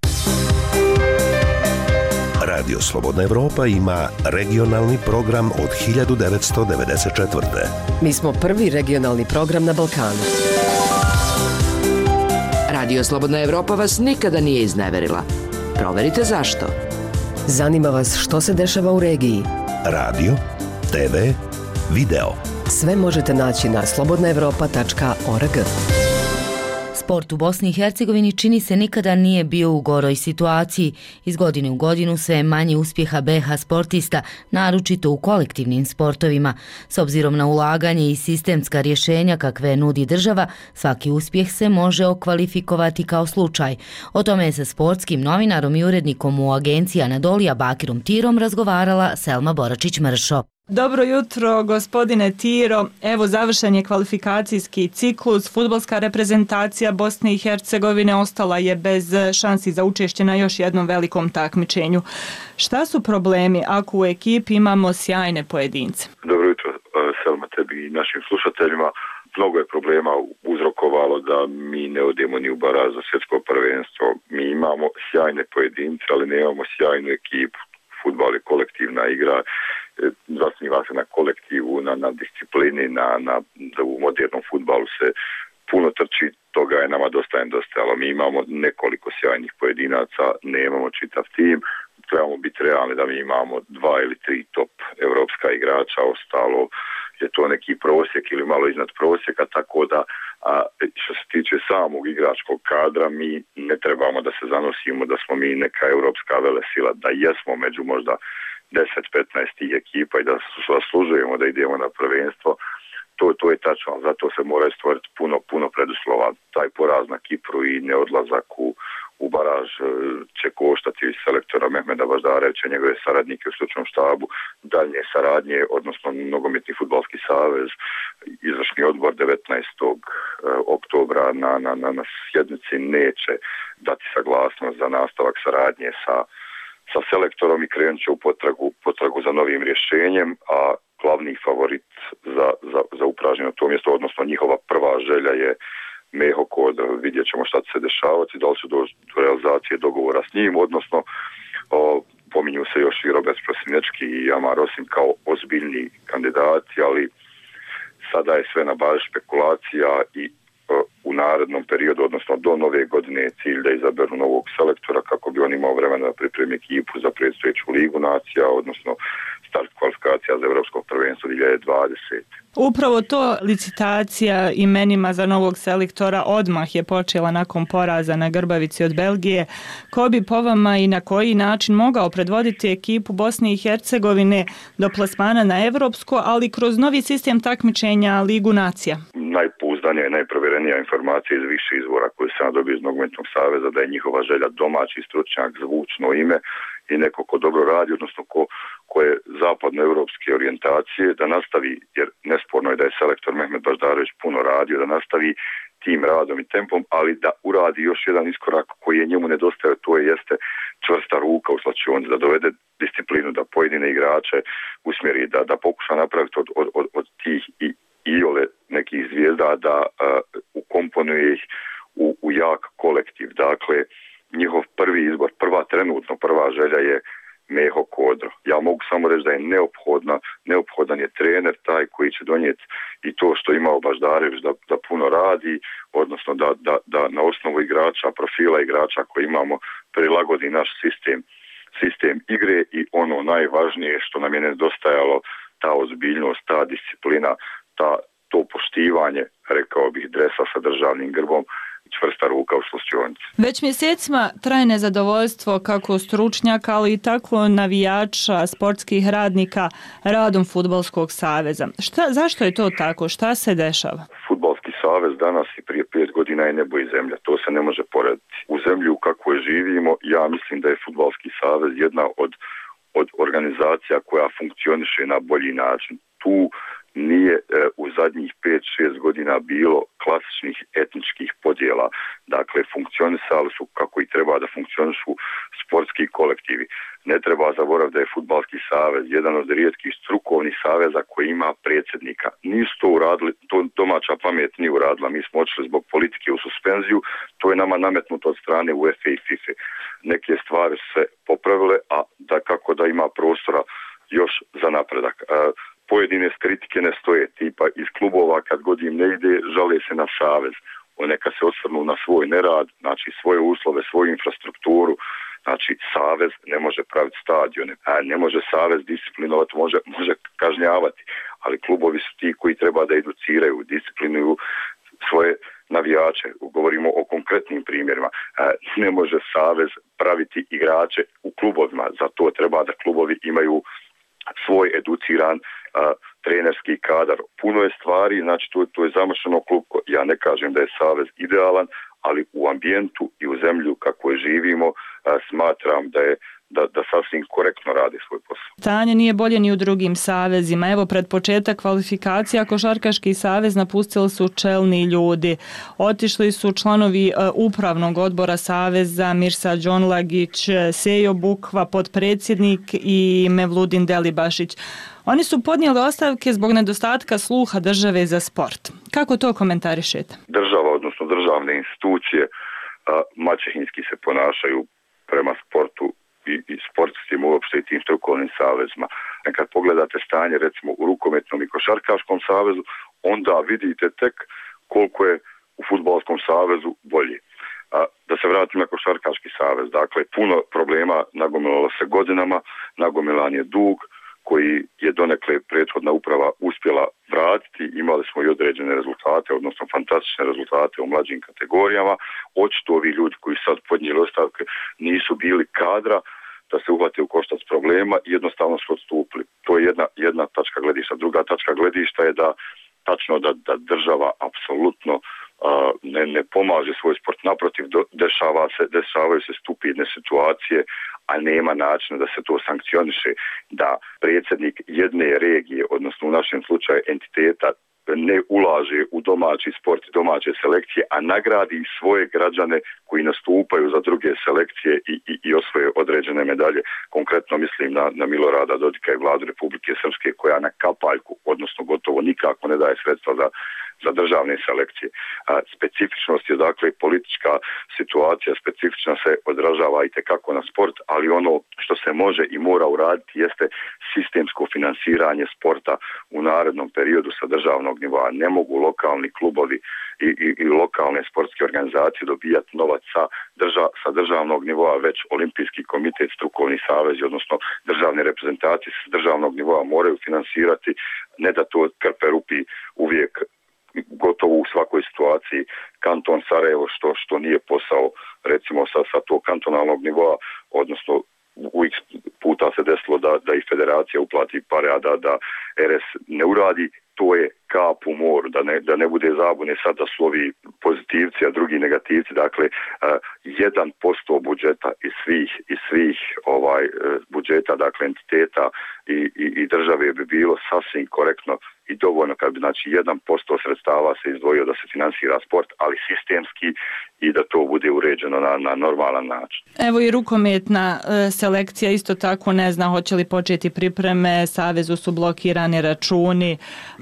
Radio Slobodna Evropa ima regionalni program od hiljadu devetsto devedeset četvrte. Mi smo prvi regionalni program na Balkanu. Radio Slobodna Evropa vas nikada nije izneverila. Proverite zašto. Zanima vas što se dešava u regiji. Radio, te ve, video. Sve možete naći na slobodna evropa tačka org. Sport u Bosni i Hercegovini čini se nikada nije bio u goroj situaciji. Iz godine u godinu sve je manje uspjeha be ha sportista, naročito u kolektivnim sportovima. S obzirom na ulaganje i sistemska rješenja kakve nudi država, svaki uspjeh se može okvalifikovati kao slučaj. O tome je sa sportskim novinarom i urednikom u agenciji Anadolija Bakirom Tirom razgovarala Selma Boračić-Mršo. Dobro jutro, gospodine Tiro. Evo, završen je kvalifikacijski ciklus. Fudbalska reprezentacija Bosne i Hercegovine ostala je bez šansi za učešće na još jednom velikom takmičenju. Šta su problemi ako u ekipi imamo sjajne pojedince? Dobro jutro, Selma, tebi i našim slušateljima. Mnogo je problema uzrokovalo da mi ne odemo ni u baraž za svjetsko prvenstvo. Mi imamo sjajne pojedince, ali nemamo sjajnu ekipu. Fudbal je kolektivna igra, zasniva se na kolektivu, na, na disciplini, na, na, da u modernom fudbalu se puno trči, toga je nama dosta nedostajalo. Mi imamo nekoliko sjajnih pojedinaca, nemamo čitav tim, trebamo biti realni da mi imamo dva ili tri top evropska igrača, ostalo je to neki prosjek ili malo iznad prosjeka, tako da a, što se tiče samog igračkog kadra, mi ne trebamo da se zanosimo da smo mi neka evropska velesila, da jesmo među možda deset do petnaest ekipa i da zaslužujemo da idemo na prvenstvo. To, to je tačno, zato se mora stvoriti puno, puno preduslova. Taj poraz na Kipru i neodlazak u, u baraž će koštati selektora Mehmeda Baždarevića, njegove saradnike u stručnom štabu, daljnje saradnje, odnosno Nogometni fudbalski savez, izvršni odbor devetnaestog oktobra na, na, na, na sjednici neće dati saglasnost za nastavak saradnje sa, sa selektorom i krenut će u potragu, potragu za novim rješenjem, a glavni favorit za, za, za upražnjeno to mjesto, odnosno njihova prva želja je Meho Kodro. Vidjet ćemo šta će se dešavati, da li će doći do realizacije dogovora s njim, odnosno o, pominju se još i Robert Prosinečki i Amar Osim kao ozbiljni kandidati, ali sada je sve na bazi špekulacija i o, u narednom periodu, odnosno do nove godine je cilj da izaberu novog selektora kako bi on imao vremena da pripremi ekipu za predstojeću ligu nacija, odnosno start kvalifikacija za Evropsko prvenstvo dvije tisuće dvadesete. Upravo to, licitacija imenima za novog selektora odmah je počela nakon poraza na Grbavici od Belgije. Ko bi po vama i na koji način mogao predvoditi ekipu Bosne i Hercegovine do plasmana na Evropsko, ali kroz novi sistem takmičenja Ligu nacija? Najpouzdanija i najprovjerenija informacija iz više izvora koje sam dobio iz Nogometnog saveza da je njihova želja domaći stručnjak, zvučno ime i neko ko dobro radi, odnosno ko, ko je zapadnoevropske orijentacije, da nastavi, jer nesporno je da je selektor Mehmed Baždarević puno radio, da nastavi tim radom i tempom, ali da uradi još jedan iskorak koji je njemu nedostaje, to je jeste čvrsta ruka u slačionici, da dovede disciplinu, da pojedine igrače usmjeri, da, da pokuša napraviti od, od, od, od tih i iole nekih zvijezda, da uh, ukomponuje ih u, u jak kolektiv. Dakle, njihov prvi izbor, prva trenutno, prva želja je Meho Kodro. Ja mogu samo reći da je neophodna, neophodan je trener taj koji će donijeti i to što imao Baždarević da, da puno radi, odnosno da, da, da na osnovu igrača, profila igrača koji imamo prilagodi naš sistem, sistem igre i ono najvažnije što nam je nedostajalo, ta ozbiljnost, ta disciplina, ta, to poštivanje, rekao bih, dresa sa državnim grbom, čvrsta ruka u slučajnici. Već mjesecima traje nezadovoljstvo kako stručnjaka, ali i tako navijača, sportskih radnika radom Fudbalskog saveza. Šta, zašto je to tako? Šta se dešava? Fudbalski savez danas i prije pet godina je nebo i zemlja. To se ne može porediti. U zemlji u kakvoj živimo, ja mislim da je Fudbalski savez jedna od, od organizacija koja funkcioniše na bolji način. Tu nije e, u zadnjih pet šest godina bilo klasičnih etničkih podjela. Dakle, funkcionisali su kako i treba da funkcionišu sportski kolektivi. Ne treba zaboraviti da je Fudbalski savez jedan od rijetkih strukovnih saveza koji ima predsjednika. Nisu to uradili, to domaća pamet nije uradila. Mi smo odšli zbog politike u suspenziju, to je nama nametnuto od strane UEFA i FIFA. Neke stvari se popravile, a da kako da ima prostora još za napredak. E, Pojedine kritike ne stoje, tipa iz klubova kad god im ne ide, žale se na savez. On neka se osvrnu na svoj nerad, znači svoje uslove, svoju infrastrukturu. Znači, savez ne može praviti stadione, a ne može savez disciplinovati, može, može kažnjavati. Ali klubovi su ti koji treba da educiraju, disciplinuju svoje navijače. Govorimo o konkretnim primjerima. Ne može savez praviti igrače u klubovima, za to treba da klubovi imaju svoj educiran a, trenerski kadar. Puno je stvari, znači to, to je zamršeno klub. Ja ne kažem da je savez idealan, ali u ambijentu i u zemlju kako je živimo, a, smatram da je da, da sasvim korektno radi svoj posao. Stanje nije bolje ni u drugim savezima. Evo, pred početak kvalifikacija Košarkaški savez napustili su čelni ljudi. Otišli su članovi uh, upravnog odbora saveza Mirsa Đonlagić, Sejo Bukva, potpredsjednik i Mevludin Delibašić. Oni su podnijeli ostavke zbog nedostatka sluha države za sport. Kako to komentarišete? Država, odnosno državne institucije, uh, maćehinski se ponašaju prema sportu i, i sportstvima uopšte i tim strukovnim savezima. Kad pogledate stanje recimo u rukometnom i košarkaškom savezu, onda vidite tek koliko je u fudbalskom savezu bolje. A, da se vratim na košarkaški savez, dakle puno problema nagomilalo se godinama, nagomilan je dug koji je donekle prethodna uprava uspjela vratiti. Imali smo i određene rezultate, odnosno fantastične rezultate u mlađim kategorijama. Očito ovi ljudi koji sad podnijeli ostavke nisu bili kadra da se uhvate u koštac problema i jednostavno su odstupili. To je jedna, jedna tačka gledišta. Druga tačka gledišta je da tačno da, da država apsolutno ne, ne pomaže svoj sport, naprotiv dešava se, dešavaju se stupidne situacije, a nema načina da se to sankcioniše, da predsjednik jedne regije, odnosno u našem slučaju entiteta, ne ulaže u domaći sport i domaće selekcije, a nagradi svoje građane koji nastupaju za druge selekcije i, i, i osvoje određene medalje. Konkretno mislim na, na Milorada Dodika i vladu Republike Srpske koja na kapaljku, odnosno gotovo nikako ne daje sredstva za, za državne selekcije. A, specifičnost je dakle politička situacija, specifična se odražava i tekako na sport, ali ono što se može i mora uraditi jeste sistemsko finansiranje sporta u narednom periodu sa državnog nivoa. Ne mogu lokalni klubovi i, i, i lokalne sportske organizacije dobijati novac sa, drža, sa državnog nivoa, već Olimpijski komitet, strukovni savez, odnosno državne reprezentacije sa državnog nivoa moraju finansirati, ne da to krpe rupi uvijek gotovo u svakoj situaciji kanton Sarajevo, što, što nije posao recimo sa, sa tog kantonalnog nivoa, odnosno u x puta se desilo da, da i federacija uplati pare, a da, da R S ne uradi, to je kap u moru, da ne, da ne bude zabune sad da su ovi pozitivci, a drugi negativci. Dakle, jedan posto budžeta iz svih, iz svih ovaj, budžeta, dakle entiteta i, i, i države bi bilo sasvim korektno i dovoljno kad bi znači jedan posto sredstava se izdvojio da se finansira sport, ali sistemski i da to bude uređeno na, na normalan način. Evo i rukometna e, selekcija isto tako ne zna hoće li početi pripreme, savezu su blokirani računi.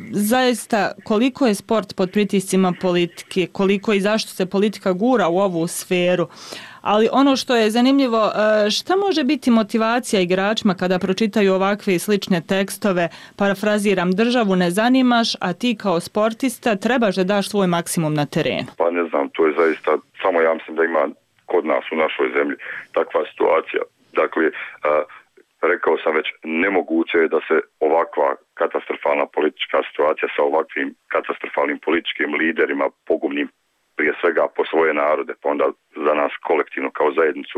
Zaista koliko je sport pod pritiscima politike, koliko i zašto se politika gura u ovu sferu. Ali ono što je zanimljivo, šta može biti motivacija igračima kada pročitaju ovakve i slične tekstove, parafraziram, državu ne zanimaš, a ti kao sportista trebaš da daš svoj maksimum na terenu? Pa ne znam, to je zaista, samo ja mislim da ima kod nas u našoj zemlji takva situacija. Dakle, rekao sam već, nemoguće je da se ovakva katastrofalna politička situacija sa ovakvim katastrofalnim političkim liderima, pogubnim prije svega po svoje narode, pa onda za nas kolektivno kao zajednicu,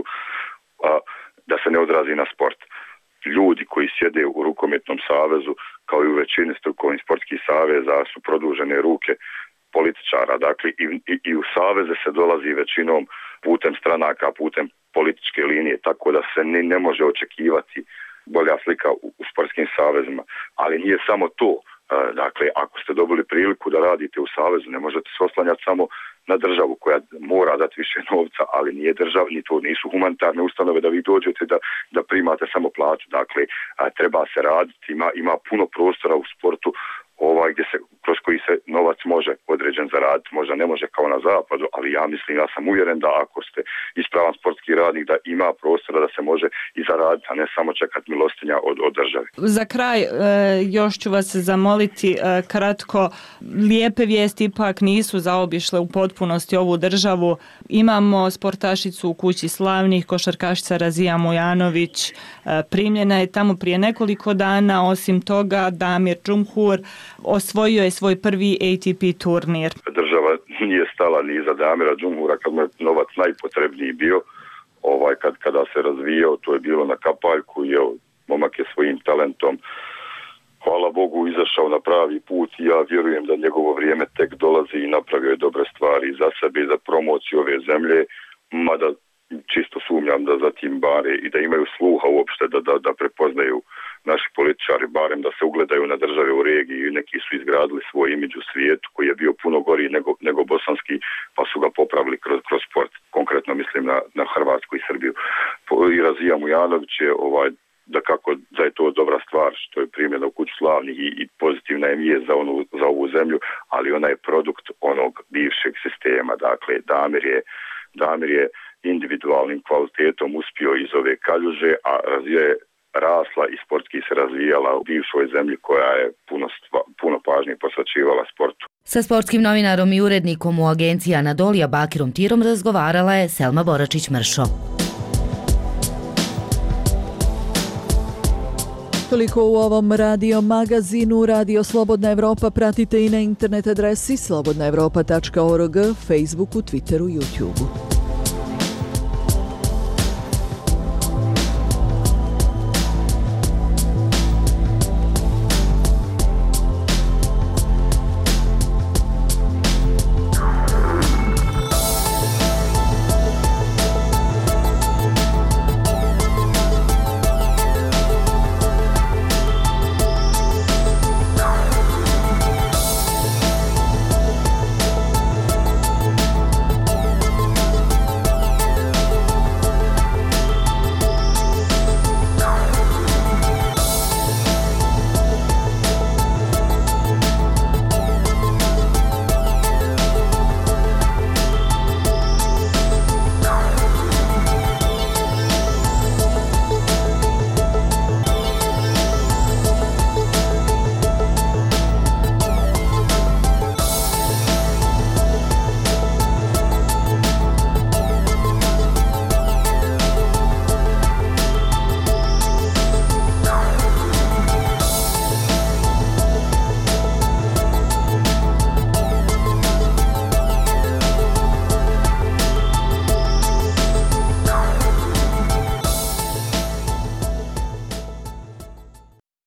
da se ne odrazi na sport. Ljudi koji sjede u rukometnom savezu, kao i u većini strukovnih sportskih saveza, su produžene ruke političara. Dakle, i, i, i u saveze se dolazi većinom putem stranaka, putem političke linije, tako da se ne, ne može očekivati bolja slika u, u sportskim savezima. Ali nije samo to. Dakle, ako ste dobili priliku da radite u savezu, ne možete se oslanjati samo na državu koja mora dati više novca, ali nije državni, to nisu humanitarne ustanove da vi dođete da, da primate samo plaću. Dakle, treba se raditi, ima, ima puno prostora u sportu ovaj, gdje se, kroz koji se novac može određen zaraditi, možda ne može kao na zapadu, ali ja mislim, ja sam uvjeren da ako ste ispravan sportski radnik, da ima prostora da se može i zaraditi, a ne samo čekati milostinja od, od države. Za kraj, još ću vas zamoliti kratko, lijepe vijesti ipak nisu zaobišle u potpunosti ovu državu. Imamo sportašicu u kući slavnih, košarkašica Razija Mujanović, primljena je tamo prije nekoliko dana, osim toga Damir Džumhur osvojio je svoj prvi A T P turnir. Država nije stala ni za Damira Džumhura kad mu je novac najpotrebniji bio. Ovaj, kad, kada se razvijao, to je bilo na kapaljku i evo, momak je svojim talentom, hvala Bogu, izašao na pravi put i ja vjerujem da njegovo vrijeme tek dolazi i napravio je dobre stvari za sebe i za promociju ove zemlje, mada čisto sumnjam da za tim bare i da imaju sluha uopšte da, da, da prepoznaju naši političari, barem da se ugledaju na države u regiji i neki su izgradili svoj imidž u svijetu koji je bio puno gori nego, nego bosanski, pa su ga popravili kroz, kroz sport. Konkretno mislim na, na Hrvatsku i Srbiju. I Razija Mujanović je ovaj, da kako da je to dobra stvar što je primljena u kuću slavnih i, i pozitivna je vijest za, onu, za ovu zemlju, ali ona je produkt onog bivšeg sistema. Dakle, Damir je, Damir je individualnim kvalitetom uspio iz ove kaljuže, a Razija je rasla i sportski se razvijala u bivšoj zemlji koja je puno, puno pažnje posvećivala sportu. Sa sportskim novinarom i urednikom u agenciji Anadolija Bakirom Tirom razgovarala je Selma Boračić-Mršo. Toliko u ovom radio magazinu. Radio Slobodna Evropa pratite i na internet adresi slobodna evropa tačka org, Facebooku, Twitteru, YouTubeu.